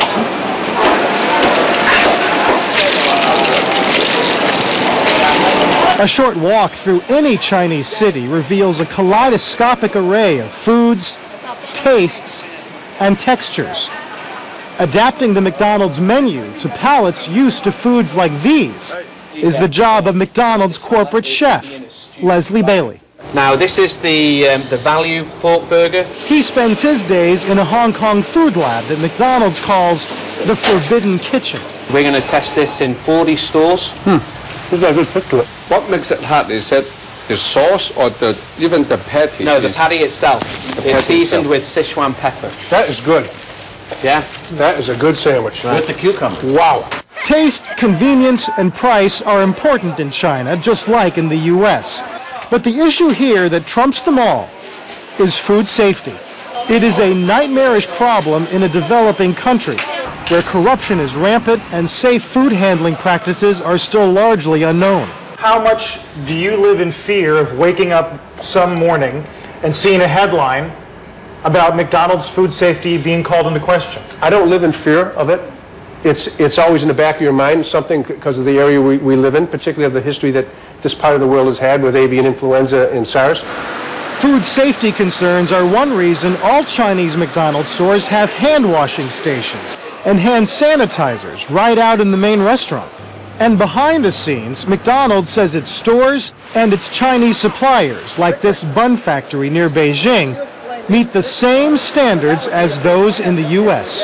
A short walk through any Chinese city reveals a kaleidoscopic array of foods, tastes, and textures. Adapting the McDonald's menu to palates used to foods like these is the job of McDonald's corporate chef, Leslie Bailey.
Now this is the value pork burger.
He spends his days in a Hong Kong food lab that McDonald's calls the Forbidden Kitchen.
We're going to test this in 40 stores.
There's a good fit to it.
What makes it hard? Is it the sauce or even the patty?
No, the patty itself. It's seasoned with Sichuan pepper.
That is good.
Yeah?
That is a good sandwich.
With the cucumber.
Wow.
Taste, convenience, and price are important in China, just like in the U.S. But the issue here that trumps them all is food safety. It is a nightmarish problem in a developing country where corruption is rampant and safe food handling practices are still largely unknown.
How much do you live in fear of waking up some morning and seeing a headline about McDonald's food safety being called into question?
I don't live in fear of it. It's always in the back of your mind, something because of the area we live in, particularly of the history that this part of the world has had with avian influenza and SARS.
Food safety concerns are one reason all Chinese McDonald's stores have hand washing stations and hand sanitizers right out in the main restaurant. And behind the scenes, McDonald's says its stores and its Chinese suppliers, like this bun factory near Beijing, meet the same standards as those in the U.S.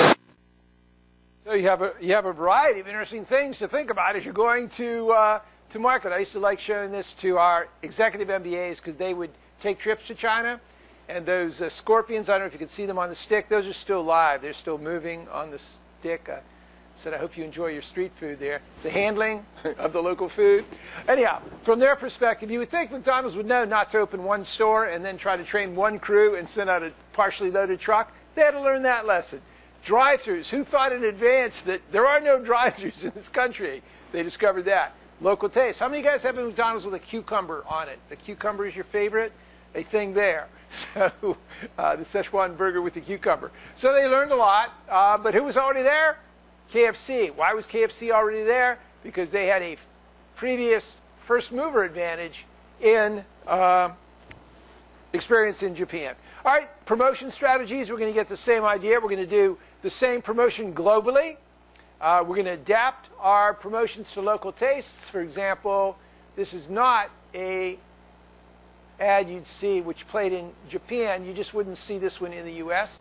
So you have a variety of interesting things to think about as you're going to market. I used to like showing this to our executive MBAs because they would take trips to China. And those scorpions, I don't know if you can see them on the stick, those are still live. They're still moving on the stick. Said, I hope you enjoy your street food there. The handling of the local food. Anyhow, from their perspective, you would think McDonald's would know not to open one store and then try to train one crew and send out a partially loaded truck. They had to learn that lesson. Drive-thrus. Who thought in advance that there are no drive-thrus in this country? They discovered that. Local taste. How many of you guys have a McDonald's with a cucumber on it? The cucumber is your favorite? A thing there. So the Szechuan burger with the cucumber. So they learned a lot. But who was already there? KFC. Why was KFC already there? Because they had a previous first mover advantage in experience in Japan. All right, promotion strategies. We're going to get the same idea. We're going to do the same promotion globally. We're going to adapt our promotions to local tastes. For example, this is not a ad you'd see which played in Japan. You just wouldn't see this one in the U.S.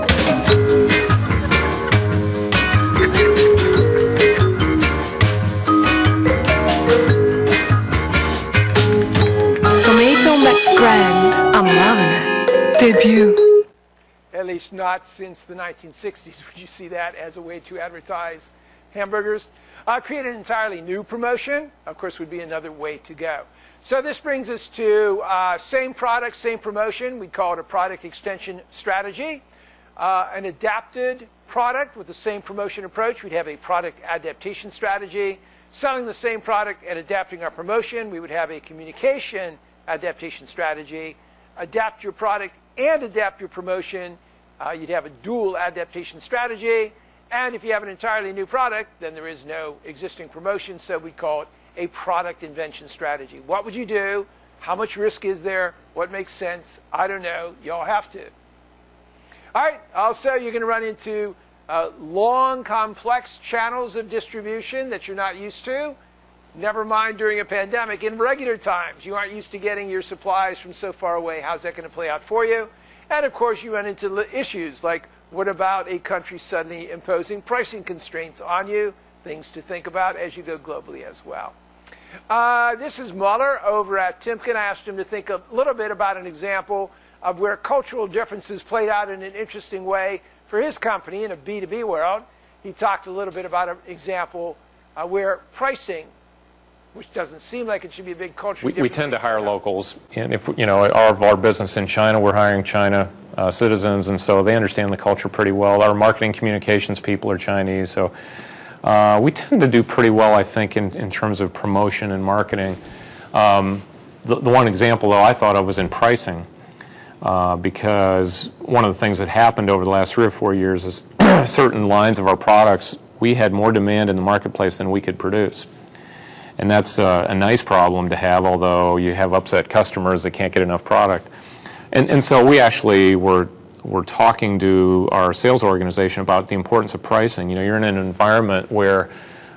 Tomato McGrand, I'm loving it. Debut.
At least not since the 1960s would you see that as a way to advertise hamburgers. Create an entirely new promotion, of course, would be another way to go. So this brings us to same product, same promotion. We'd call it a product extension strategy. An adapted product with the same promotion approach, we'd have a product adaptation strategy. Selling the same product and adapting our promotion, we would have a communication adaptation strategy. Adapt your product and adapt your promotion, you'd have a dual adaptation strategy. And if you have an entirely new product, then there is no existing promotion, so we'd call it a product invention strategy. What would you do? How much risk is there? What makes sense? I don't know. Y'all have to. All right. Also, you're going to run into long, complex channels of distribution that you're not used to. Never mind during a pandemic. In regular times, you aren't used to getting your supplies from so far away. How's that going to play out for you? And of course, you run into issues like, what about a country suddenly imposing pricing constraints on you? Things to think about as you go globally as well. This is Muller over at Timken. I asked him to think a little bit about an example of where cultural differences played out in an interesting way for his company in a B2B world. He talked a little bit about an example where pricing, which doesn't seem like it should be a big cultural difference.
We tend to hire locals, and if our business in China, we're hiring China citizens, and so they understand the culture pretty well. Our marketing communications people are Chinese, so we tend to do pretty well, I think, in terms of promotion and marketing. The one example, though, I thought of was in pricing, because one of the things that happened over the last 3 or 4 years is certain lines of our products, we had more demand in the marketplace than we could produce. And that's a nice problem to have, although you have upset customers that can't get enough product. And so we actually were talking to our sales organization about the importance of pricing. You're in an environment where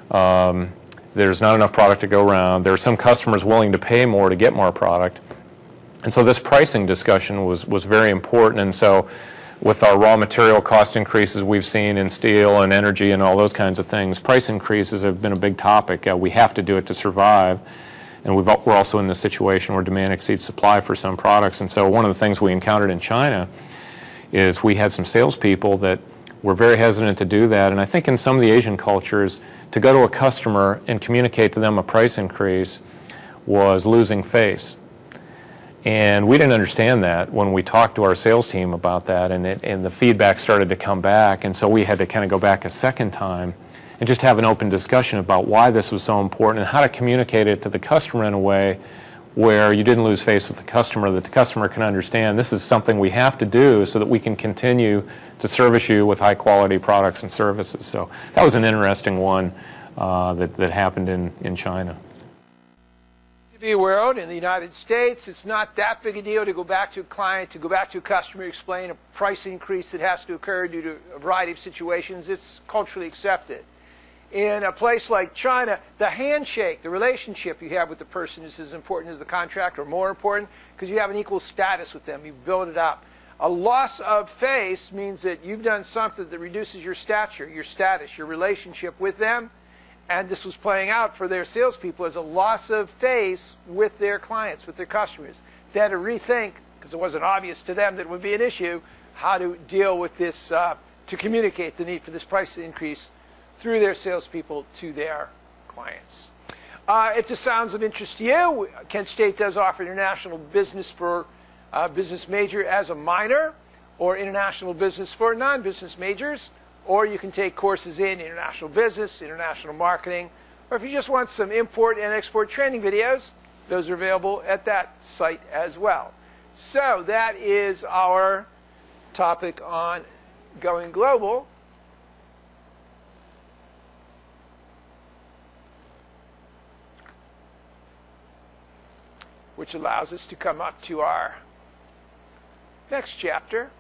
there's not enough product to go around. There are some customers willing to pay more to get more product. And so this pricing discussion was very important. And so with our raw material cost increases we've seen in steel and energy and all those kinds of things, price increases have been a big topic. We have to do it to survive. And we're also in this situation where demand exceeds supply for some products. And so one of the things we encountered in China is we had some salespeople that were very hesitant to do that. And I think in some of the Asian cultures, to go to a customer and communicate to them a price increase was losing face. And we didn't understand that when we talked to our sales team about that, and the feedback started to come back. And so we had to kind of go back a second time and just have an open discussion about why this was so important and how to communicate it to the customer in a way where you didn't lose face with the customer, that the customer can understand this is something we have to do so that we can continue to service you with high quality products and services. So that was an interesting one that happened in China.
B2B world in the United States, it's not that big a deal to go back to a client, to go back to a customer, explain a price increase that has to occur due to a variety of situations. It's culturally accepted. In a place like China, the handshake, the relationship you have with the person is as important as the contract, or more important, because you have an equal status with them. You build it up. A loss of face means that you've done something that reduces your stature, your status, your relationship with them. And this was playing out for their salespeople as a loss of face with their clients, with their customers. They had to rethink, because it wasn't obvious to them that it would be an issue, how to deal with this, to communicate the need for this price increase through their salespeople to their clients. If this sounds of interest to you, Kent State does offer international business for business major as a minor, or international business for non-business majors. Or you can take courses in international business, international marketing, or if you just want some import and export training videos, those are available at that site as well. So that is our topic on going global. Which allows us to come up to our next chapter.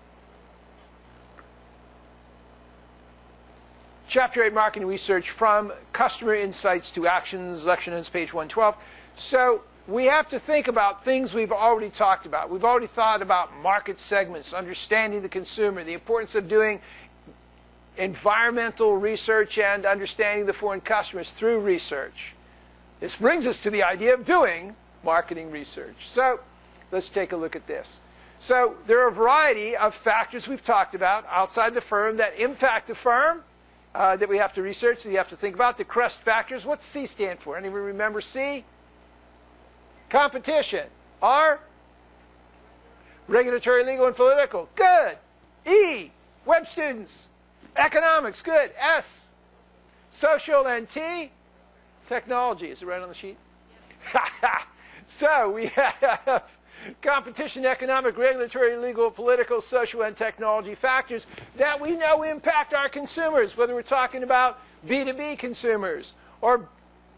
Chapter 8, Marketing Research, from Customer Insights to Actions, Lecture Notes, page 112. So we have to think about things we've already talked about. We've already thought about market segments, understanding the consumer, the importance of doing environmental research and understanding the foreign customers through research. This brings us to the idea of doing marketing research. So let's take a look at this. So there are a variety of factors we've talked about outside the firm that impact the firm. That we have to research, that you have to think about. The CREST factors. What's C stand for? Anyone remember C? Competition. R? Regulatory, legal, and political. Good. E? Web students. Economics. Good. S? Social, and T? Technology. Is it right on the sheet? So we have competition, economic, regulatory, legal, political, social, and technology factors that we know impact our consumers, whether we're talking about B2B consumers or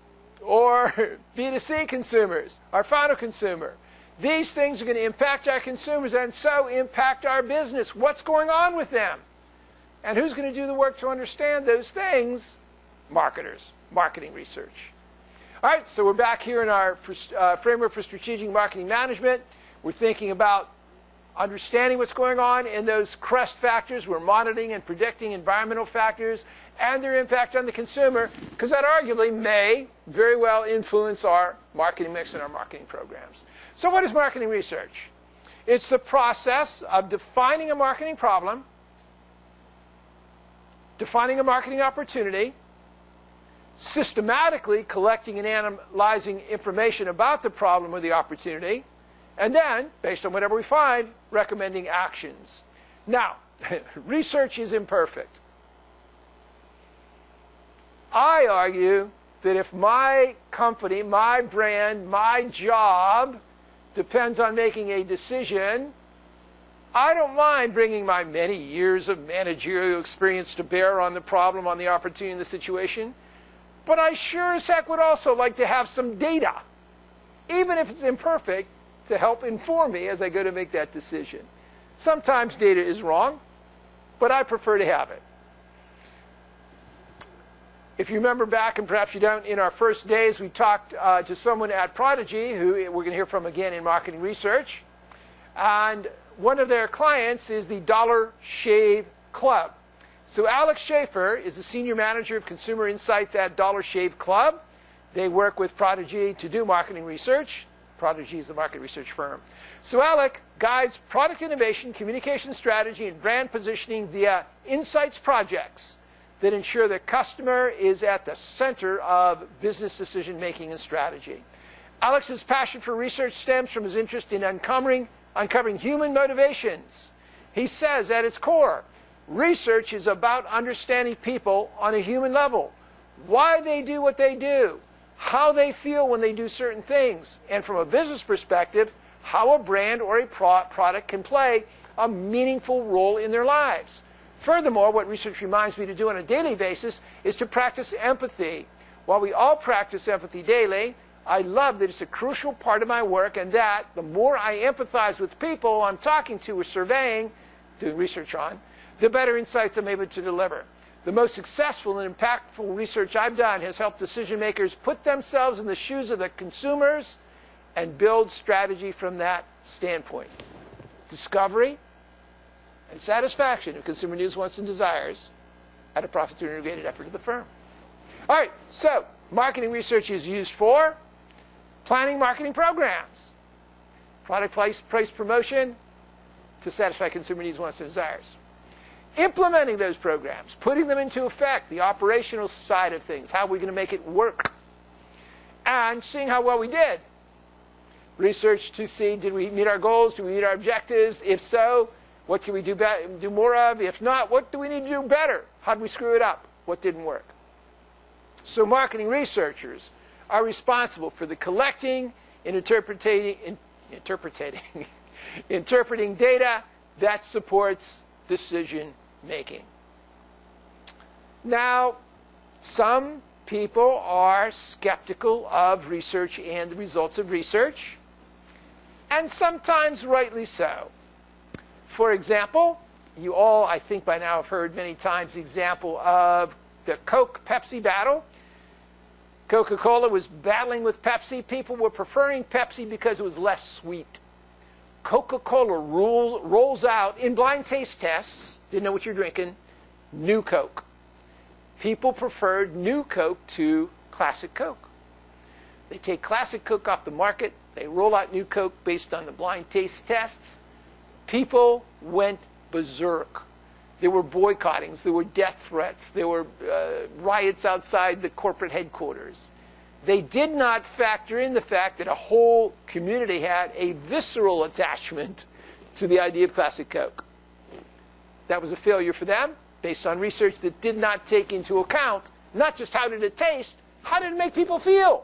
B2C consumers, our final consumer. These things are going to impact our consumers and so impact our business. What's going on with them? And who's going to do the work to understand those things? Marketers, marketing research. All right, so we're back here in our framework for strategic marketing management. We're thinking about understanding what's going on in those CREST factors. We're monitoring and predicting environmental factors and their impact on the consumer, because that arguably may very well influence our marketing mix and our marketing programs. So what is marketing research? It's the process of defining a marketing problem, defining a marketing opportunity, systematically collecting and analyzing information about the problem or the opportunity, and then, based on whatever we find, recommending actions. Now, research is imperfect. I argue that if my company, my brand, my job depends on making a decision, I don't mind bringing my many years of managerial experience to bear on the problem, on the opportunity, and the situation. But I sure as heck would also like to have some data, even if it's imperfect, to help inform me as I go to make that decision. Sometimes data is wrong, but I prefer to have it. If you remember back, and perhaps you don't, in our first days, we talked to someone at Prodigy, who we're going to hear from again in marketing research. And one of their clients is the Dollar Shave Club. So Alex Schaefer is the senior manager of consumer insights at Dollar Shave Club. They work with Prodigy to do marketing research. Prodigy is the market research firm. So Alec guides product innovation, communication strategy, and brand positioning via insights projects that ensure the customer is at the center of business decision making and strategy. Alex's passion for research stems from his interest in uncovering human motivations. He says at its core, research is about understanding people on a human level, why they do what they do, how they feel when they do certain things, and from a business perspective, how a brand or a product can play a meaningful role in their lives. Furthermore, what research reminds me to do on a daily basis is to practice empathy. While we all practice empathy daily, I love that it's a crucial part of my work, and that the more I empathize with people I'm talking to or surveying, doing research on, the better insights I'm able to deliver. The most successful and impactful research I've done has helped decision makers put themselves in the shoes of the consumers and build strategy from that standpoint. Discovery and satisfaction of consumer needs, wants, and desires at a profit through integrated effort of the firm. All right, so marketing research is used for planning marketing programs, product price promotion to satisfy consumer needs, wants, and desires. Implementing those programs, putting them into effect, the operational side of things, how are we going to make it work, and seeing how well we did. Research to see, did we meet our goals, did we meet our objectives? If so, what can we do more of? If not, what do we need to do better? How did we screw it up? What didn't work? So marketing researchers are responsible for the collecting and interpreting data that supports decision making. Now, some people are skeptical of research and the results of research, and sometimes rightly so. For example, you all, I think by now, have heard many times the example of the Coke-Pepsi battle. Coca-Cola was battling with Pepsi. People were preferring Pepsi because it was less sweet. Coca-Cola rolls out, in blind taste tests, didn't know what you're drinking, New Coke. People preferred New Coke to Classic Coke. They take Classic Coke off the market. They roll out New Coke based on the blind taste tests. People went berserk. There were boycottings. There were death threats. There were riots outside the corporate headquarters. They did not factor in the fact that a whole community had a visceral attachment to the idea of Classic Coke. That was a failure for them, based on research that did not take into account not just how did it taste, how did it make people feel?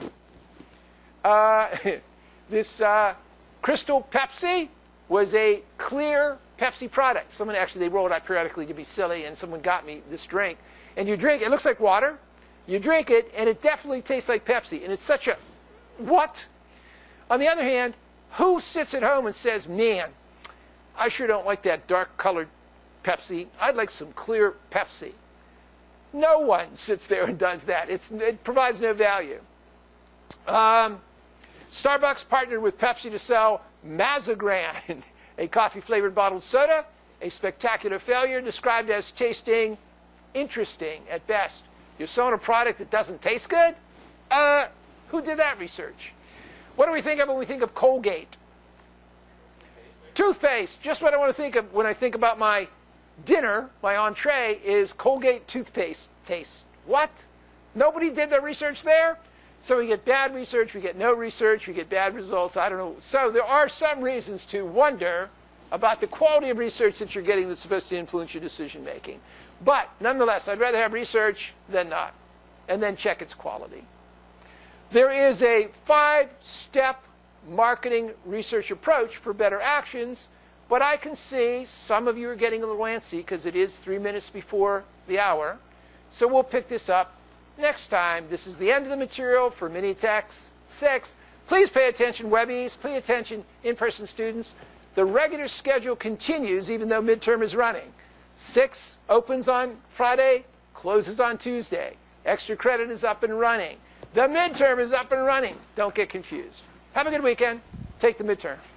This Crystal Pepsi was a clear Pepsi product. Someone actually, they rolled out periodically to be silly, and someone got me this drink. And you drink it looks like water. You drink it, and it definitely tastes like Pepsi. And it's such a, what? On the other hand, who sits at home and says, man, I sure don't like that dark-colored Pepsi. I'd like some clear Pepsi. No one sits there and does that. It provides no value. Starbucks partnered with Pepsi to sell Mazagran, a coffee-flavored bottled soda, a spectacular failure described as tasting interesting at best. You're selling a product that doesn't taste good? Who did that research? What do we think of when we think of Colgate? Toothpaste. Just what I want to think of when I think about my dinner, my entree, is Colgate toothpaste taste. What? Nobody did their research there? So we get bad research, we get no research, we get bad results, I don't know. So there are some reasons to wonder about the quality of research that you're getting that's supposed to influence your decision making. But nonetheless, I'd rather have research than not, and then check its quality. There is a 5-step marketing research approach for better actions, but I can see some of you are getting a little antsy because it is 3 minutes before the hour. So we'll pick this up next time. This is the end of the material for Mini-Tex 6. Please pay attention, Webbies. Pay attention, in-person students. The regular schedule continues even though midterm is running. 6 opens on Friday, closes on Tuesday. Extra credit is up and running. The midterm is up and running. Don't get confused. Have a good weekend. Take the midterm.